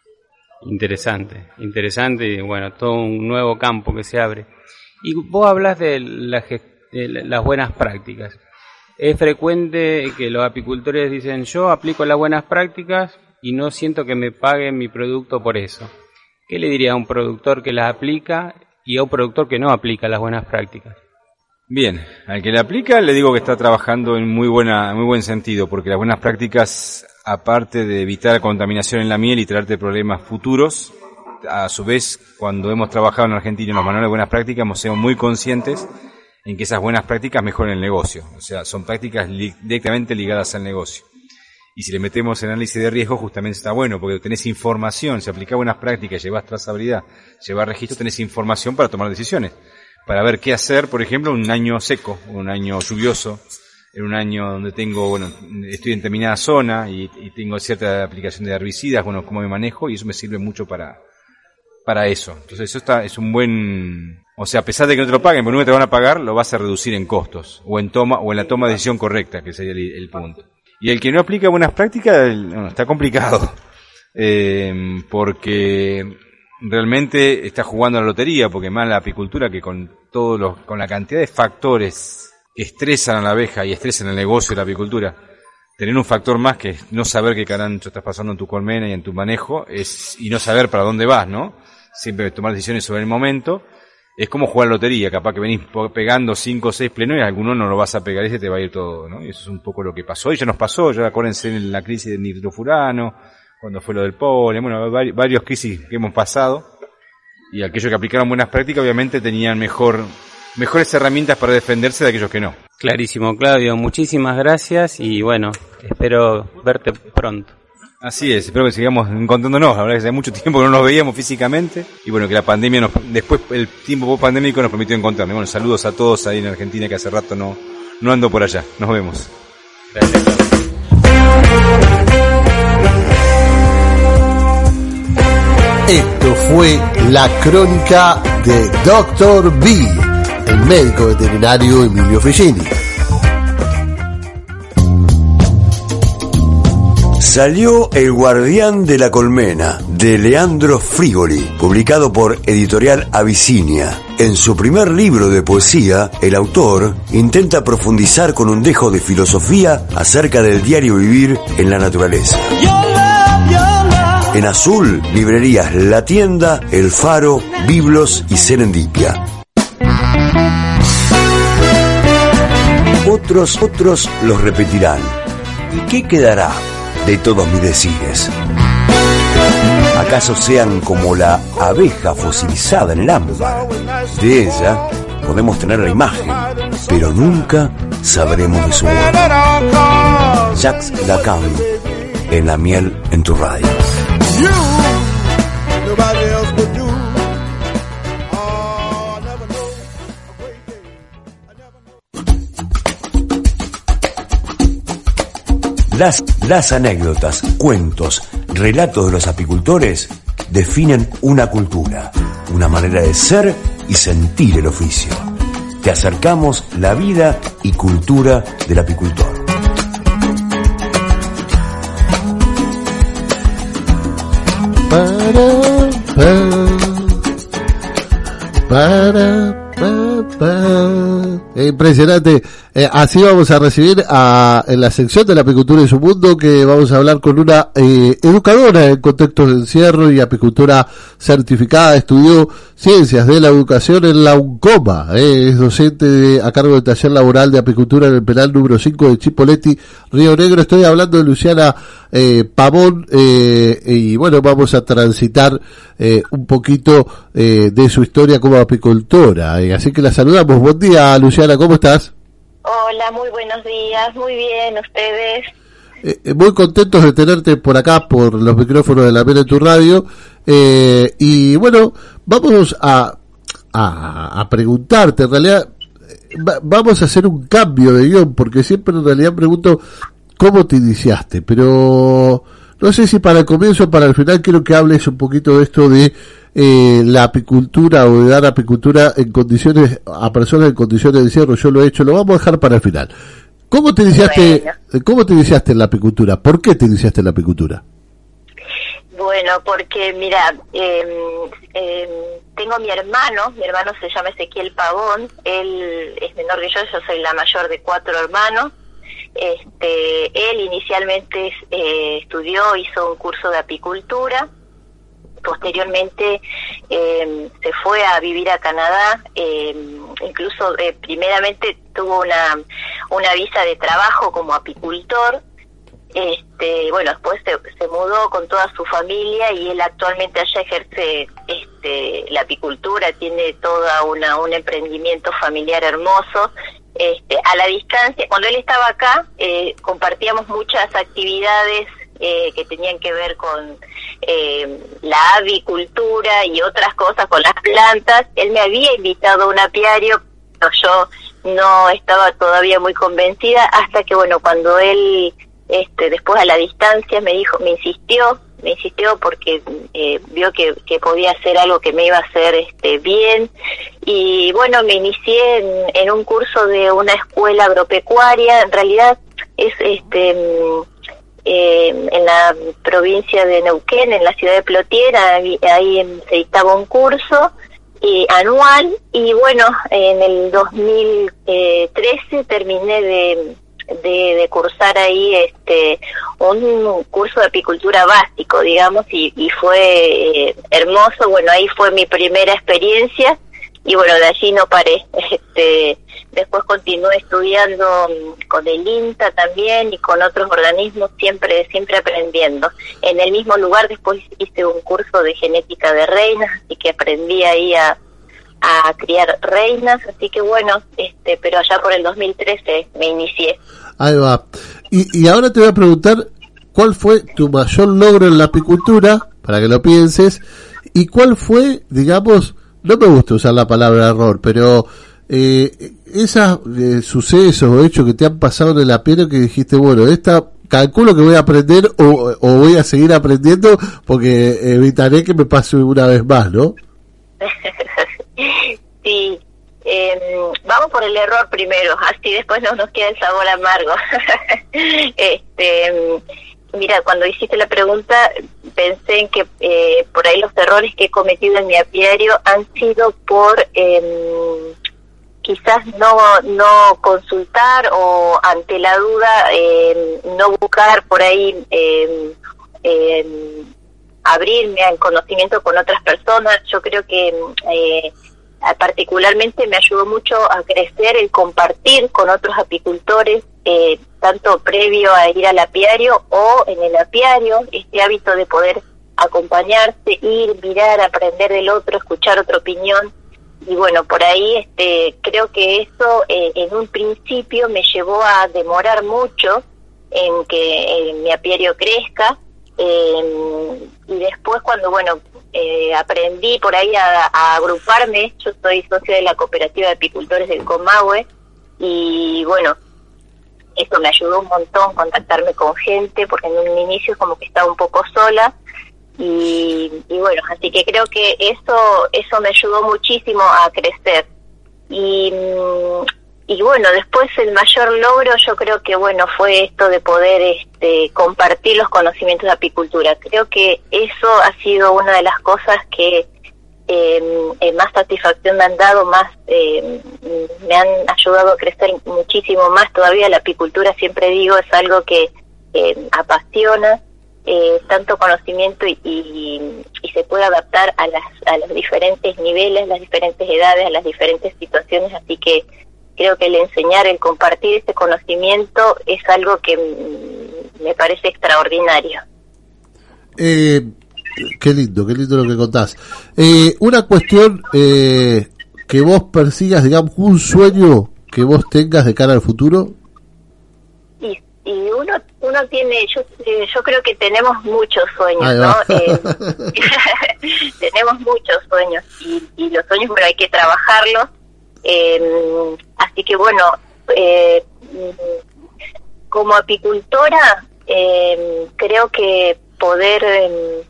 Interesante, interesante, y bueno, todo un nuevo campo que se abre. Y vos hablas de, la, de las buenas prácticas. Es frecuente que los apicultores dicen, yo aplico las buenas prácticas y no siento que me paguen mi producto por eso. ¿Qué le diría a un productor que las aplica y a un productor que no aplica las buenas prácticas? Bien, al que le aplica le digo que está trabajando en muy buena, muy buen sentido, porque las buenas prácticas, aparte de evitar contaminación en la miel y traerte problemas futuros, a su vez, cuando hemos trabajado en Argentina en los manuales de buenas prácticas, hemos sido muy conscientes en que esas buenas prácticas mejoran el negocio. O sea, son prácticas li- directamente ligadas al negocio. Y si le metemos el análisis de riesgo, justamente está bueno, porque tenés información, si aplicás buenas prácticas, llevas trazabilidad, llevas registro, tenés información para tomar decisiones. Para ver qué hacer, por ejemplo, un año seco, un año lluvioso, en un año donde tengo, bueno, estoy en determinada zona y, y tengo cierta aplicación de herbicidas, bueno, cómo me manejo, y eso me sirve mucho para, para eso. Entonces eso está, es un buen, o sea, a pesar de que no te lo paguen, porque nunca te van a pagar, lo vas a reducir en costos, o en toma, o en la toma de decisión correcta, que sería el, el punto. Y el que no aplica buenas prácticas, el, no, está complicado, eh, porque realmente está jugando a la lotería, porque más la apicultura, que con todos los, con la cantidad de factores que estresan a la abeja y estresan el negocio de la apicultura, tener un factor más que no saber qué carancho estás pasando en tu colmena y en tu manejo, es, y no saber para dónde vas, ¿no? Siempre tomar decisiones sobre el momento, es como jugar a la lotería, capaz que venís pegando cinco o seis plenos y alguno no lo vas a pegar, ese te va a ir todo, ¿no? Y eso es un poco lo que pasó, y ya nos pasó, ya acuérdense en la crisis del nitrofurano, cuando fue lo del polen, bueno, varios, varios crisis que hemos pasado, y aquellos que aplicaron buenas prácticas obviamente tenían mejor, mejores herramientas para defenderse de aquellos que no. Clarísimo, Claudio, muchísimas gracias y bueno, espero verte pronto. Así es, espero que sigamos encontrándonos, la verdad que hace mucho tiempo que no nos veíamos físicamente, y bueno, que la pandemia, nos, después el tiempo post-pandémico nos permitió encontrarnos. Bueno, saludos a todos ahí en Argentina, que hace rato no, no ando por allá, nos vemos. Gracias. Esto fue la crónica de doctor B, el médico veterinario Emilio Fellini. Salió El Guardián de la Colmena, de Leandro Frigoli, publicado por Editorial Abisinia. En su primer libro de poesía, el autor intenta profundizar con un dejo de filosofía acerca del diario vivir en la naturaleza. En Azul, librerías La Tienda, El Faro, Biblos y Serendipia. Otros, otros los repetirán. ¿Y qué quedará de todos mis decires? ¿Acaso sean como la abeja fosilizada en el ámbar? De ella podemos tener la imagen, pero nunca sabremos de su muerte. Jacques Lacan, en La Miel en tu radio. Las, las anécdotas, cuentos, relatos de los apicultores definen una cultura, una manera de ser y sentir el oficio. Te acercamos la vida y cultura del apicultor. Para, para, para, para. Impresionante. Eh, así vamos a recibir a, en la sección de la apicultura y su mundo, que vamos a hablar con una eh, educadora en contextos de encierro y apicultura certificada. Estudió ciencias de la educación en la UNCOMA. Eh, es docente de, a cargo del taller laboral de apicultura en el penal número cinco de Chipoleti, Río Negro. Estoy hablando de Luciana eh, Pavón, eh, y bueno, vamos a transitar eh, un poquito eh, de su historia como apicultora. Eh, así que la saludamos. Buen día, Luciana, ¿cómo estás? Hola, muy buenos días, muy bien, ¿ustedes? Eh, muy contentos de tenerte por acá, por los micrófonos de la Mera en tu radio, eh, y bueno, vamos a, a, a preguntarte, en realidad, va, vamos a hacer un cambio de guión, porque siempre en realidad pregunto cómo te iniciaste, pero no sé si para el comienzo o para el final quiero que hables un poquito de esto de eh, la apicultura o de dar apicultura en condiciones, a personas en condiciones de encierro. Yo lo he hecho, lo vamos a dejar para el final. ¿Cómo te iniciaste, bueno. ¿Cómo te iniciaste en la apicultura? ¿Por qué te iniciaste en la apicultura? Bueno, porque mira, eh, eh, tengo a mi hermano, mi hermano se llama Ezequiel Pavón, él es menor que yo, yo soy la mayor de cuatro hermanos. Este, él inicialmente eh, estudió, hizo un curso de apicultura, posteriormente eh, se fue a vivir a Canadá, eh, incluso eh, primeramente tuvo una una visa de trabajo como apicultor. Este, bueno, después se, se mudó con toda su familia y él actualmente allá ejerce este, la apicultura, tiene toda una un emprendimiento familiar hermoso. Este, a la distancia, cuando él estaba acá, eh, compartíamos muchas actividades eh, que tenían que ver con eh, la avicultura y otras cosas, con las plantas. Él me había invitado a un apiario, pero yo no estaba todavía muy convencida, hasta que, bueno, cuando él, este, después a la distancia me dijo, me insistió, me insistió porque eh, vio que, que podía hacer algo que me iba a hacer este, bien. Y bueno, me inicié en, en un curso de una escuela agropecuaria. En realidad es este eh, en la provincia de Neuquén, en la ciudad de Plotiera, ahí, ahí se dictaba un curso eh, anual. Y bueno, en el dos mil trece terminé de De, de cursar ahí este un curso de apicultura básico, digamos, y, y fue eh, hermoso. Bueno, ahí fue mi primera experiencia y bueno, de allí no paré. Este, después continué estudiando con el INTA también y con otros organismos, siempre siempre aprendiendo. En el mismo lugar después hice un curso de genética de reinas, así que aprendí ahí a a criar reinas, así que bueno, este, pero allá por el dos mil trece me inicié. Ahí va. Y, y ahora te voy a preguntar, ¿cuál fue tu mayor logro en la apicultura? Para que lo pienses. ¿Y cuál fue, digamos, no me gusta usar la palabra error, pero eh, esos eh, sucesos o hechos que te han pasado en el apiario que dijiste, bueno, esta calculo que voy a aprender o, o voy a seguir aprendiendo porque evitaré que me pase una vez más, ¿no? Sí, eh, vamos por el error primero, así después no nos queda el sabor amargo. este, mira, cuando hiciste la pregunta pensé en que eh, por ahí los errores que he cometido en mi apiario han sido por eh, quizás no no consultar o ante la duda eh, no buscar por ahí eh, eh, abrirme al conocimiento con otras personas. Yo creo que eh, particularmente me ayudó mucho a crecer el compartir con otros apicultores, eh, tanto previo a ir al apiario o en el apiario, este hábito de poder acompañarse, ir, mirar, aprender del otro, escuchar otra opinión. Y bueno, por ahí este creo que eso eh, en un principio me llevó a demorar mucho en que eh, mi apiario crezca. Eh, y después cuando, bueno, eh, aprendí por ahí a, a agruparme, yo soy socia de la cooperativa de apicultores del Comahue, y bueno, eso me ayudó un montón, contactarme con gente, porque en un inicio como que estaba un poco sola, y, y bueno, así que creo que eso eso me ayudó muchísimo a crecer. Y... Y bueno, después el mayor logro yo creo que bueno fue esto de poder este compartir los conocimientos de apicultura. Creo que eso ha sido una de las cosas que eh, eh, más satisfacción me han dado, más eh, me han ayudado a crecer muchísimo más todavía. La apicultura, siempre digo, es algo que eh, apasiona, eh, tanto conocimiento y, y, y se puede adaptar a las a los diferentes niveles, las diferentes edades, a las diferentes situaciones, así que creo que el enseñar, el compartir ese conocimiento es algo que mm, me parece extraordinario. Eh, qué lindo, qué lindo lo que contás. Eh, una cuestión eh, que vos persigas, digamos, un sueño que vos tengas de cara al futuro. Y, y uno uno tiene, yo eh, yo creo que tenemos muchos sueños, ¿no? Eh, tenemos muchos sueños y, y los sueños, bueno, hay que trabajarlos. Eh, así que bueno, eh, como apicultora eh, creo que poder eh,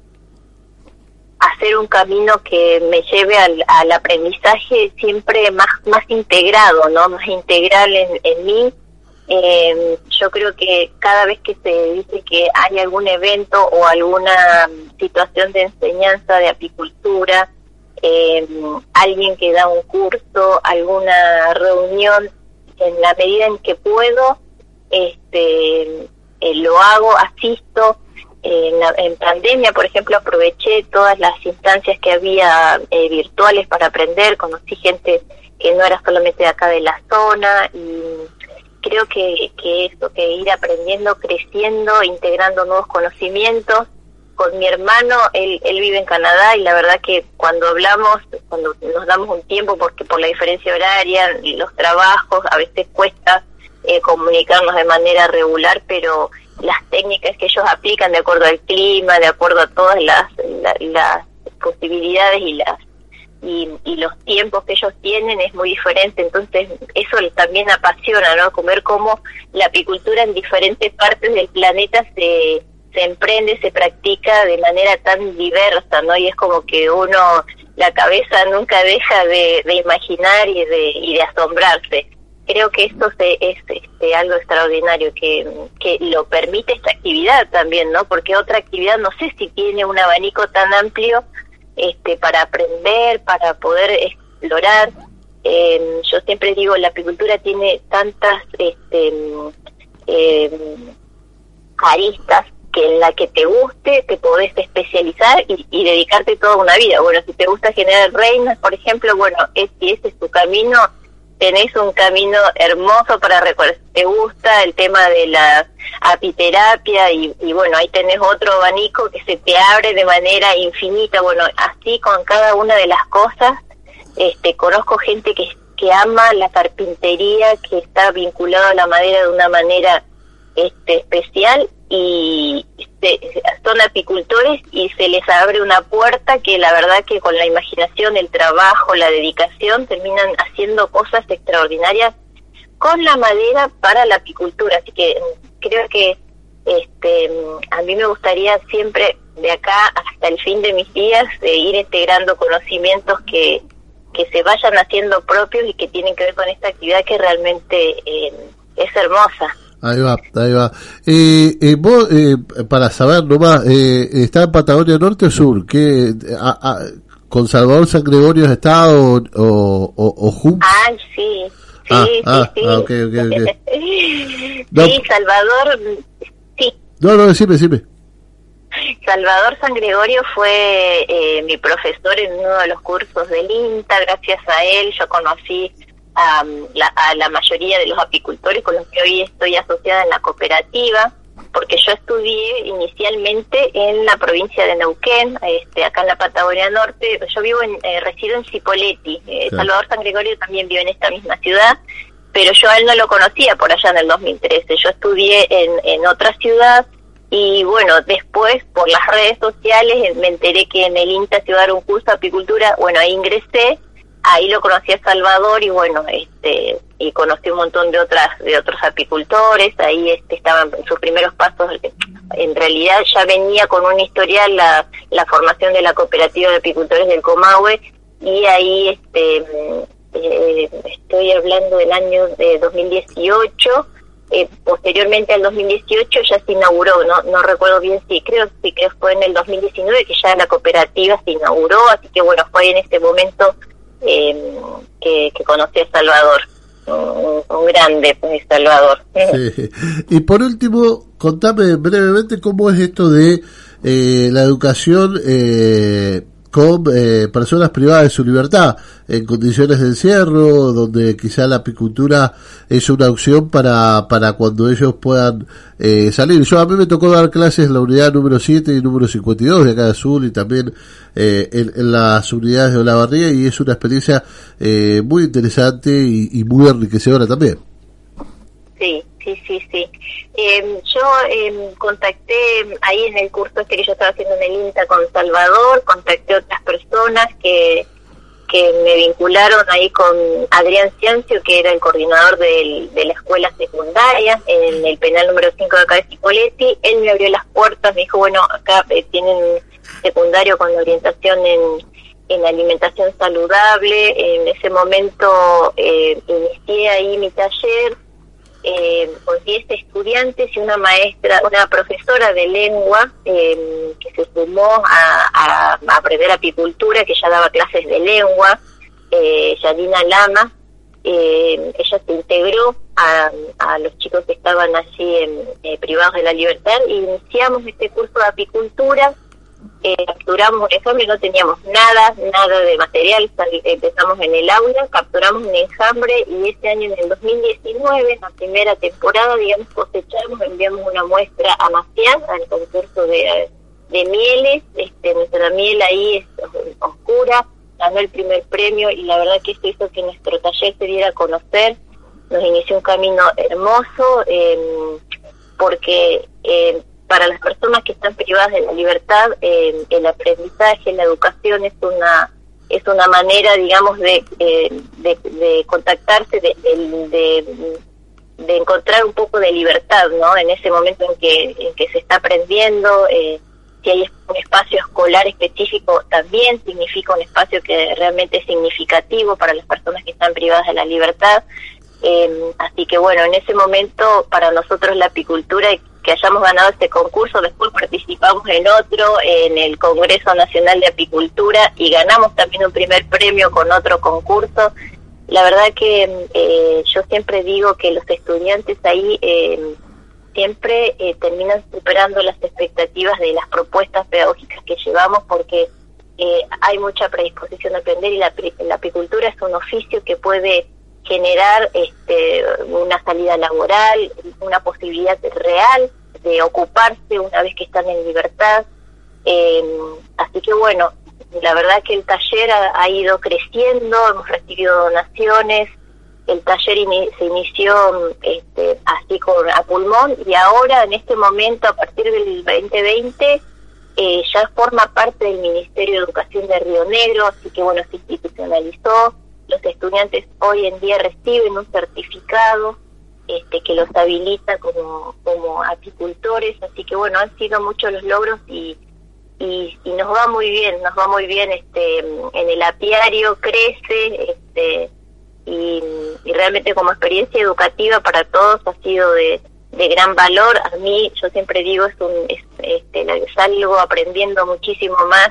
hacer un camino que me lleve al, al aprendizaje siempre más más integrado, ¿no? Más integral en, en mí. Eh, yo creo que cada vez que se dice que hay algún evento o alguna situación de enseñanza de apicultura, eh, alguien que da un curso, alguna reunión, en la medida en que puedo, este, eh, lo hago, asisto. En, la, en pandemia, por ejemplo, aproveché todas las instancias que había eh, virtuales para aprender, conocí gente que no era solamente de acá de la zona, y creo que, que eso, que ir aprendiendo, creciendo, integrando nuevos conocimientos. Con mi hermano, él, él vive en Canadá, y la verdad que cuando hablamos, cuando nos damos un tiempo, porque por la diferencia horaria, los trabajos, a veces cuesta eh, comunicarnos de manera regular, pero las técnicas que ellos aplican de acuerdo al clima, de acuerdo a todas las, la, las posibilidades y las y, y los tiempos que ellos tienen es muy diferente. Entonces eso también apasiona, ¿no? Comer cómo la apicultura en diferentes partes del planeta se se emprende, se practica de manera tan diversa, ¿no? Y es como que uno, la cabeza nunca deja de, de imaginar y de y de asombrarse. Creo que esto se, es este, algo extraordinario que, que lo permite esta actividad también, ¿no? Porque otra actividad no sé si tiene un abanico tan amplio este, para aprender, para poder explorar. Eh, yo siempre digo, la apicultura tiene tantas este, eh, aristas que en la que te guste te podés especializar y, y dedicarte toda una vida. Bueno, si te gusta generar reinas, por ejemplo, bueno, es, si ese es tu camino, tenés un camino hermoso para recorrer. Te gusta el tema de la apiterapia y, y bueno, ahí tenés otro abanico que se te abre de manera infinita. Bueno, así con cada una de las cosas, este, conozco gente que, que ama la carpintería, que está vinculada a la madera de una manera este, especial, y se, son apicultores y se les abre una puerta que la verdad que con la imaginación, el trabajo, la dedicación, terminan haciendo cosas extraordinarias con la madera para la apicultura. Así que creo que este a mí me gustaría siempre, de acá hasta el fin de mis días, de ir integrando conocimientos que, que se vayan haciendo propios y que tienen que ver con esta actividad que realmente eh, es hermosa. Ahí va, ahí va. Eh, eh, vos, eh, para saber nomás, eh, ¿está en Patagonia Norte o Sur? ¿Qué, a, a, ¿Con Salvador San Gregorio has estado o, o, o, o juntos? Ay, sí, sí, ah, sí, ah, sí. Ah, okay, okay, okay. No. Sí, Salvador, sí. No, no, decime, decime. Salvador San Gregorio fue eh, mi profesor en uno de los cursos del INTA. Gracias a él yo conocí A la, a la mayoría de los apicultores con los que hoy estoy asociada en la cooperativa, porque yo estudié inicialmente en la provincia de Neuquén, este, acá en la Patagonia Norte. Yo vivo en, eh, resido en Cipolletti. eh, sí. Salvador San Gregorio también vive en esta misma ciudad, pero yo a él no lo conocía por allá en el dos mil trece. Yo estudié en, en otra ciudad, y bueno, después por las redes sociales me enteré que en el INTA se iba a dar un curso de apicultura. Bueno, ahí ingresé. Ahí lo conocí a Salvador y bueno, este y conocí un montón de otras de otros apicultores. Ahí este estaban sus primeros pasos. En realidad ya venía con un historial la la formación de la cooperativa de apicultores del Comahue, y ahí este eh, estoy hablando del año de dos mil dieciocho. eh, posteriormente al dos mil dieciocho ya se inauguró, no no recuerdo bien si creo si creo fue en el dos mil diecinueve que ya la cooperativa se inauguró, así que bueno, fue en este momento eh, que, que conocí a Salvador, un, un grande pues, Salvador. Sí. Y por último, contame brevemente cómo es esto de eh, la educación eh, con eh, personas privadas de su libertad en condiciones de encierro, donde quizá la apicultura es una opción para para cuando ellos puedan eh, salir. Yo a mí me tocó dar clases en la unidad número siete y número cincuenta y dos de acá de Azul, y también eh, en, en las unidades de Olavarría, y es una experiencia eh, muy interesante y, y muy enriquecedora también. Sí, sí, sí, sí. Eh, yo eh, contacté ahí en el curso este que yo estaba haciendo en el INTA con Salvador, contacté a otras personas que que me vincularon ahí con Adrián Ciancio, que era el coordinador del, de la escuela secundaria en el penal número cinco de acá de Cipolletti. Él me abrió las puertas, me dijo, bueno, acá eh, tienen secundario con orientación en, en alimentación saludable. En ese momento eh, inicié ahí mi taller eh, con diez estudiantes y una maestra, una profesora de lengua eh, que se sumó a, a, a aprender apicultura, que ya daba clases de lengua, eh, Yadina Lama. Eh, ella se integró a, a los chicos que estaban allí en, eh, privados de la libertad, y iniciamos este curso de apicultura. Eh, capturamos un enjambre, no teníamos nada, nada de material, empezamos en el aula, capturamos un enjambre, y este año, en el dos mil diecinueve, en la primera temporada, digamos, cosechamos, enviamos una muestra a Macián, al concurso de, de mieles. Este, nuestra miel ahí es oscura, ganó el primer premio, y la verdad que esto hizo que nuestro taller se diera a conocer, nos inició un camino hermoso, eh, porque eh, para las personas que están privadas de la libertad, eh, el aprendizaje, la educación es una es una manera, digamos, de eh, de, de contactarse, de, de, de, de encontrar un poco de libertad, ¿no? En ese momento en que en que se está aprendiendo, eh, si hay un espacio escolar específico, también significa un espacio que realmente es significativo para las personas que están privadas de la libertad. Eh, así que bueno, en ese momento para nosotros la apicultura, que hayamos ganado este concurso, después participamos en otro, en el Congreso Nacional de Apicultura, y ganamos también un primer premio con otro concurso. La verdad que eh, yo siempre digo que los estudiantes ahí eh, siempre eh, terminan superando las expectativas de las propuestas pedagógicas que llevamos, porque eh, hay mucha predisposición a aprender, y la, la apicultura es un oficio que puede generar este, una salida laboral, una posibilidad real de ocuparse una vez que están en libertad. Eh, así que bueno, la verdad que el taller ha, ha ido creciendo, hemos recibido donaciones, el taller ini- se inició este, así con a pulmón, y ahora en este momento, a partir del veinte veinte, eh, ya forma parte del Ministerio de Educación de Río Negro, así que bueno, se institucionalizó. Los estudiantes hoy en día reciben un certificado este, que los habilita como, como apicultores, así que bueno, han sido muchos los logros, y, y, y nos va muy bien, nos va muy bien, este, en el apiario crece, este, y, y realmente como experiencia educativa para todos ha sido de, de gran valor. A mí, yo siempre digo, es un, es, este, salgo aprendiendo muchísimo más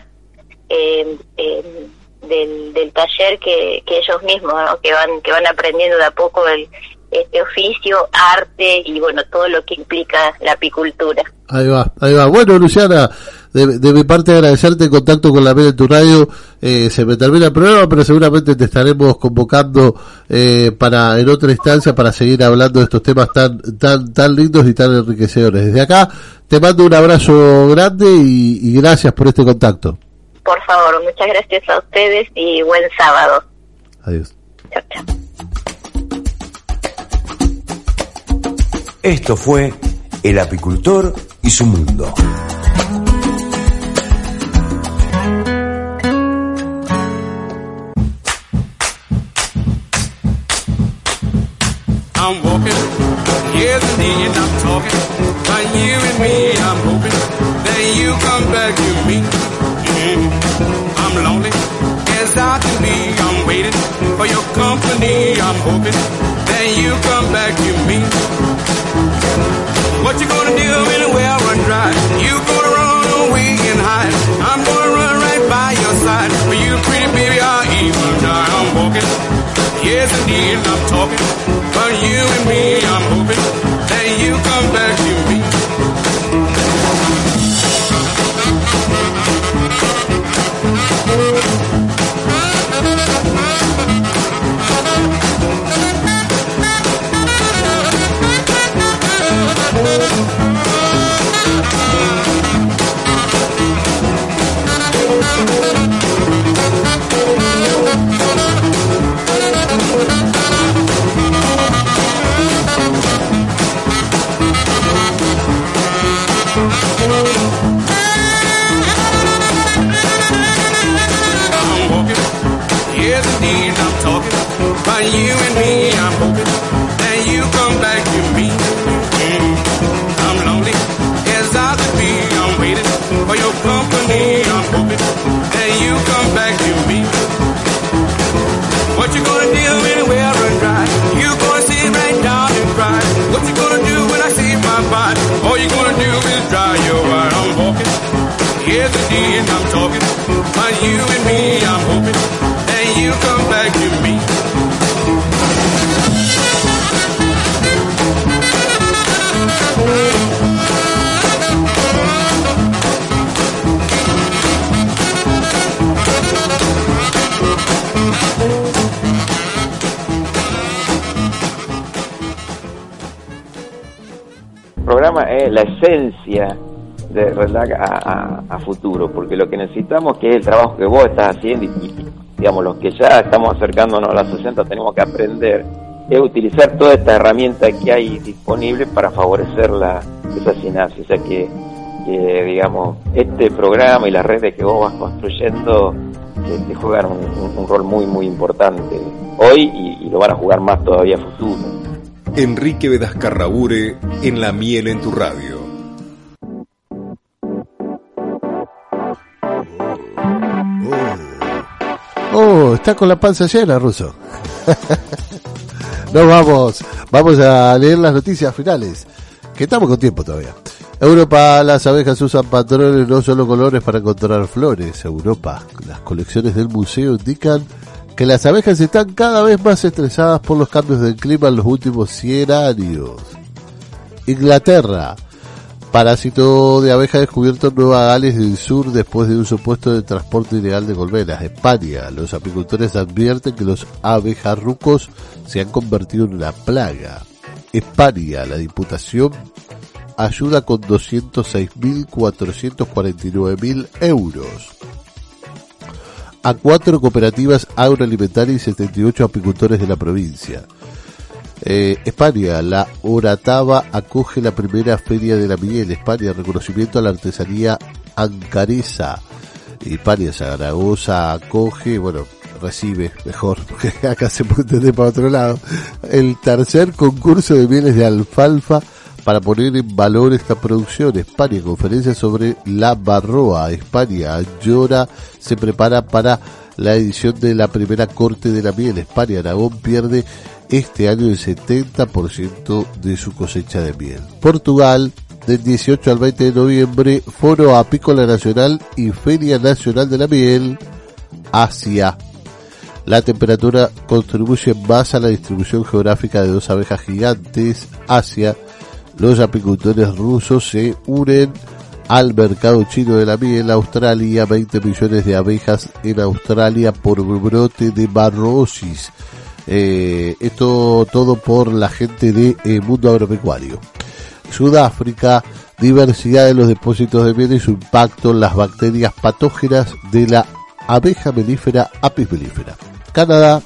eh, eh, del, del taller que, que ellos mismos, ¿no? que van que van aprendiendo de a poco el este oficio, arte y bueno, todo lo que implica la apicultura. Ahí va, ahí va. Bueno, Luciana, de, de mi parte agradecerte el contacto con la Miel en tu radio. Eh, se me termina el programa, pero seguramente te estaremos convocando eh, para en otra instancia para seguir hablando de estos temas tan tan tan lindos y tan enriquecedores. Desde acá te mando un abrazo grande y, y gracias por este contacto. Por favor, muchas gracias a ustedes y buen sábado. Adiós. Chao, chao. Esto fue El Apicultor y su mundo. I'm walking, yes indeed, I'm talking about you and me. I'm hoping that you come back to me. Mm-hmm. I'm lonely as I can be. I'm waiting for your company. I'm hoping that you come back to me. talking. Yes, indeed, I'm talking. But you and me, I'm hoping that you come back to me. But you and me, I'm hoping that you come back to me. Mm. I'm lonely as I could be. I'm waiting for your company. I'm hoping that you come back to me. What you gonna do when we're run dry? You gonna sit right down and cry. What you gonna do when I see my body? All you gonna do is dry your eye. I'm walking, yes indeed I'm talking. But you and me, I'm hoping that you come back to me. El programa es la esencia de Relax a, a, a futuro, porque lo que necesitamos, que es el trabajo que vos estás haciendo y, y digamos los que ya estamos acercándonos a las sesenta tenemos que aprender, es utilizar toda esta herramienta que hay disponible para favorecer la, esa sinapsis. O sea que, que digamos este programa y las redes que vos vas construyendo eh, te juegan un, un, un rol muy muy importante hoy y, y lo van a jugar más todavía a futuro. Enrique Vedascarrabure en La Miel en tu Radio. Oh, está con la panza llena, Ruso. Nos vamos, vamos a leer las noticias finales, que estamos con tiempo todavía. Europa, las abejas usan patrones, no solo colores, para encontrar flores. Europa, las colecciones del museo indican que las abejas están cada vez más estresadas por los cambios del clima en los últimos cien años. Inglaterra, parásito de abeja descubierto en Nueva Gales del Sur después de un supuesto de transporte ilegal de colmenas. España, los apicultores advierten que los abejarrucos se han convertido en una plaga. España, la Diputación ayuda con doscientos seis mil cuatrocientos cuarenta y nueve mil euros a cuatro cooperativas agroalimentarias y setenta y ocho apicultores de la provincia. Eh, España, la Oratava acoge la primera feria de la miel. España, reconocimiento a la artesanía ancaresa. España, Zaragoza acoge, bueno, recibe, mejor, porque acá se puede entender para otro lado, el tercer concurso de mieles de alfalfa para poner en valor esta producción. España, conferencia sobre la barroa. España, Llora se prepara para la edición de la primera corte de la miel. España, Aragón pierde este año el setenta por ciento de su cosecha de miel. Portugal, del dieciocho al veinte de noviembre, Foro Apícola Nacional y Feria Nacional de la Miel, Asia. La temperatura contribuye más a la distribución geográfica de dos abejas gigantes, Asia. Los apicultores rusos se unen al mercado chino de la miel. Australia, veinte millones de abejas en Australia por brote de barrosis. Eh, esto todo por la gente de eh, Mundo Agropecuario. Sudáfrica, diversidad de los depósitos de miel y su impacto en las bacterias patógenas de la abeja melífera Apis mellifera. Canadá,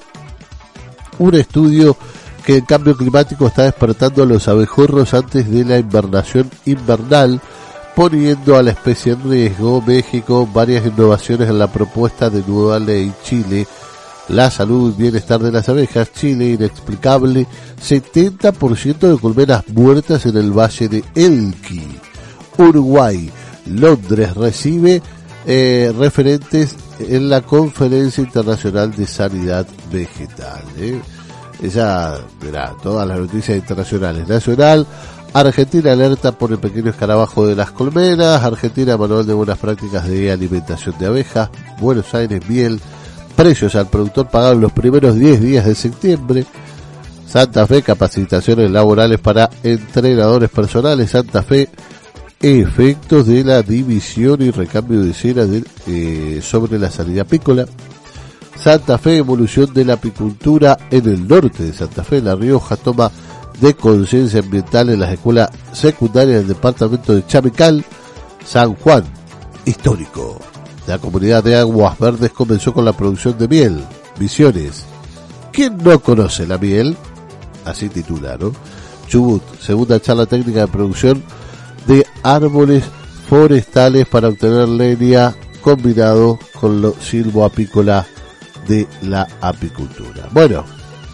un estudio que el cambio climático está despertando a los abejorros antes de la invernación invernal, poniendo a la especie en riesgo. México, varias innovaciones en la propuesta de nueva ley. Chile, la salud y bienestar de las abejas. Chile, inexplicable setenta por ciento de colmenas muertas en el valle de Elqui. Uruguay, Londres recibe eh, referentes en la Conferencia Internacional de Sanidad Vegetal. ¿eh? Esa, mirá, todas las noticias internacionales. Nacional, Argentina alerta por el pequeño escarabajo de las colmenas. Argentina, manual de buenas prácticas de alimentación de abejas. Buenos Aires, miel. precios al productor pagado en los primeros diez días de septiembre. Santa Fe, capacitaciones laborales para entrenadores personales. Santa Fe, efectos de la división y recambio de cera de, eh, sobre la sanidad apícola. Santa Fe, evolución de la apicultura en el norte de Santa Fe. La Rioja, toma de conciencia ambiental en las escuelas secundarias del departamento de Chamical. San Juan, histórico. La comunidad de Aguas Verdes comenzó con la producción de miel. Misiones. ¿Quién no conoce la miel? Así titula, ¿no? Chubut, segunda charla técnica de producción de árboles forestales para obtener leña combinado con lo silvoapícola de la apicultura. Bueno,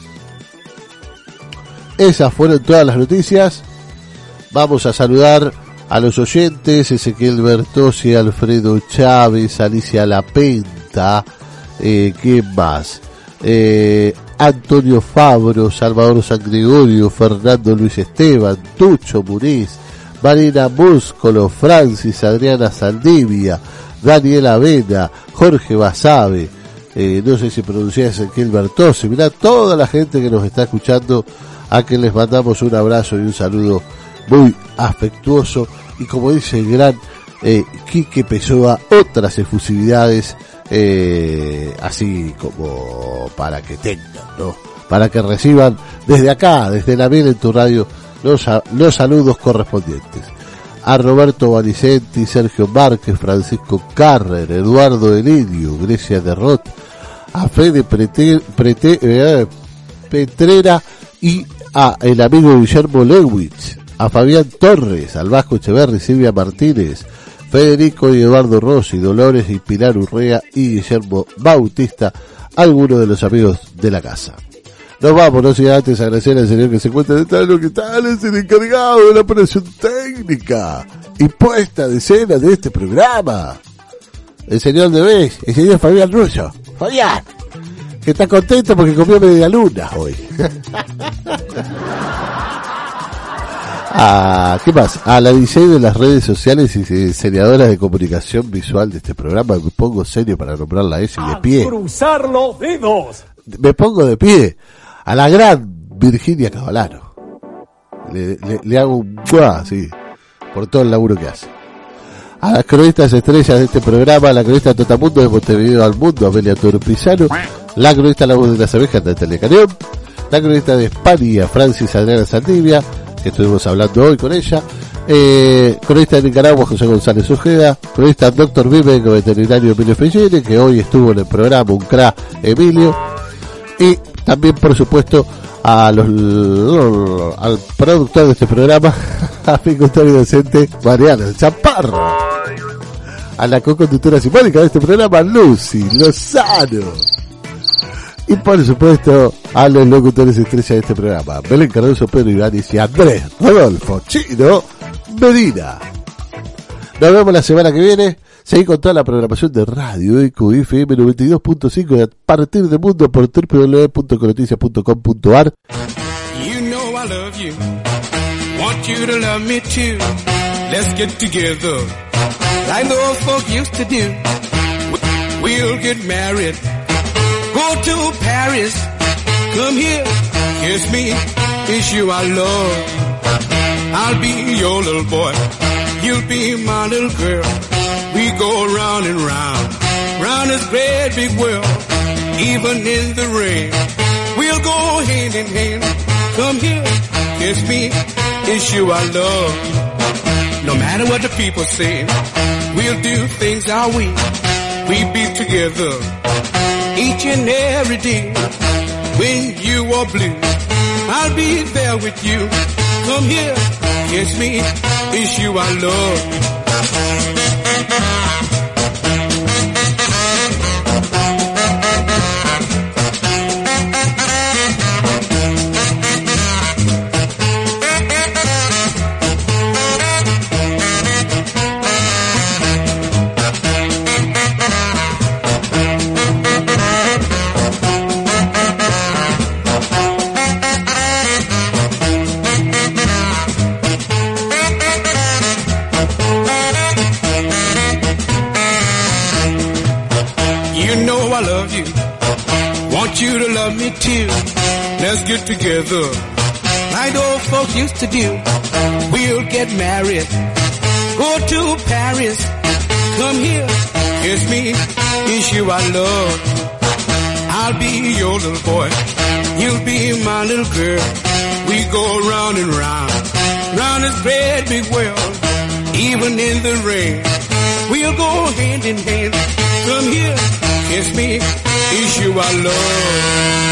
esas fueron todas las noticias. Vamos a saludar a los oyentes: Ezequiel Bertossi, Alfredo Chávez, Alicia Lapenta, eh, ¿quién más? Eh, Antonio Fabro, Salvador San Gregorio, Fernando Luis Esteban, Tucho Muniz, Marina Múscolo, Francis Adriana Saldivia, Daniela Avena, Jorge Basabe, eh, no sé si pronuncia Ezequiel Bertossi. Mirá toda la gente que nos está escuchando, a quien les mandamos un abrazo y un saludo muy afectuoso. Y como dice el gran eh, Quique Pessoa, otras efusividades, eh, así como para que tengan, ¿no? Para que reciban desde acá, desde la miel en tu radio, los, los saludos correspondientes. A Roberto Valicenti, Sergio Márquez, Francisco Carrer, Eduardo Elidio, Grecia Derrot, a Fede Prete, Prete, eh, Petrera y a el amigo Guillermo Lewitz, a Fabián Torres, al Vasco Echeverri, Silvia Martínez, Federico y Eduardo Rossi, Dolores y Pilar Urrea y Guillermo Bautista, algunos de los amigos de la casa. Nos vamos, no sin antes agradecer al señor que se encuentra detrás de lo que tal, es el encargado de la operación técnica y puesta de escena de este programa, el señor de Vez, el señor Fabián Russo. Fabián, que está contento porque comió media luna hoy. Ah, ¿qué más? A la D J de las redes sociales y diseñadoras de comunicación visual de este programa, me pongo serio para nombrarla a ella y de pie. Cruzar los dedos. Me pongo de pie. A la gran Virginia Cavalaro. Le, le, le hago un ¡buah! Sí, por todo el laburo que hace. A las cronistas estrellas de este programa, la cronista Totamundo de Montevideo al Mundo, Amelia Toro Pizarro, la cronista La Voz de las Abejas, Natalia Carión, la cronista de España, Francis Adriana Saldivia, que estuvimos hablando hoy con ella, eh, cronista de Nicaragua, José González Ojeda, cronista Doctor Vive, veterinario Emilio Fellini, que hoy estuvo en el programa, un cra Emilio, y también, por supuesto, a los, al productor de este programa, apicultor y docente Mariano Chaparro, a la co-conductora simbólica de este programa, Lucy Lozano, y por supuesto a los locutores estrellas de este programa, Belén Cardoso, Pedro Ibáñez y Andrés Rodolfo Chino Medina. Nos vemos la semana que viene. Seguí con toda la programación de Radio E C O F M noventa y dos punto cinco y a partir del mundo por doble u doble u doble u punto conoticias punto com punto a r. You know I love you, want you to love me too. Let's get together, like those folk used to do. We'll get married, go to Paris, come here, kiss me, it's you I love. I'll be your little boy, you'll be my little girl. We go round and round, round this great big world, even in the rain. We'll go hand in hand, come here, kiss me, it's you I love. No matter what the people say, we'll do things our way. We'll be together each and every day. When you are blue, I'll be there with you. Come here, kiss me, it's you I love. let's get together like old folks used to do. We'll get married, go to Paris, come here, kiss me, it's you I love. I'll be your little boy, you'll be my little girl. We go round and round, round this great big world, even in the rain. We'll go hand in hand, come here, kiss me, it's you I love.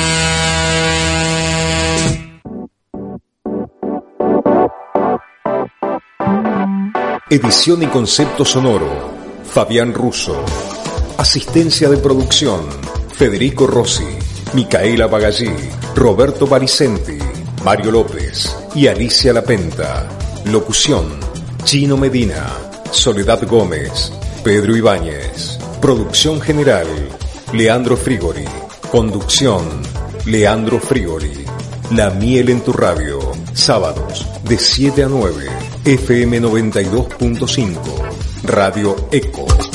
Edición y concepto sonoro, Fabián Russo. Asistencia de producción, Federico Rossi, Micaela Bagallí, Roberto Baricenti, Mario López y Alicia Lapenta. Locución, Chino Medina, Soledad Gómez, Pedro Ibáñez. Producción general, Leandro Frigori. Conducción, Leandro Frigori. La miel en tu radio, sábados de siete a nueve, F M noventa y dos punto cinco, Radio Eco.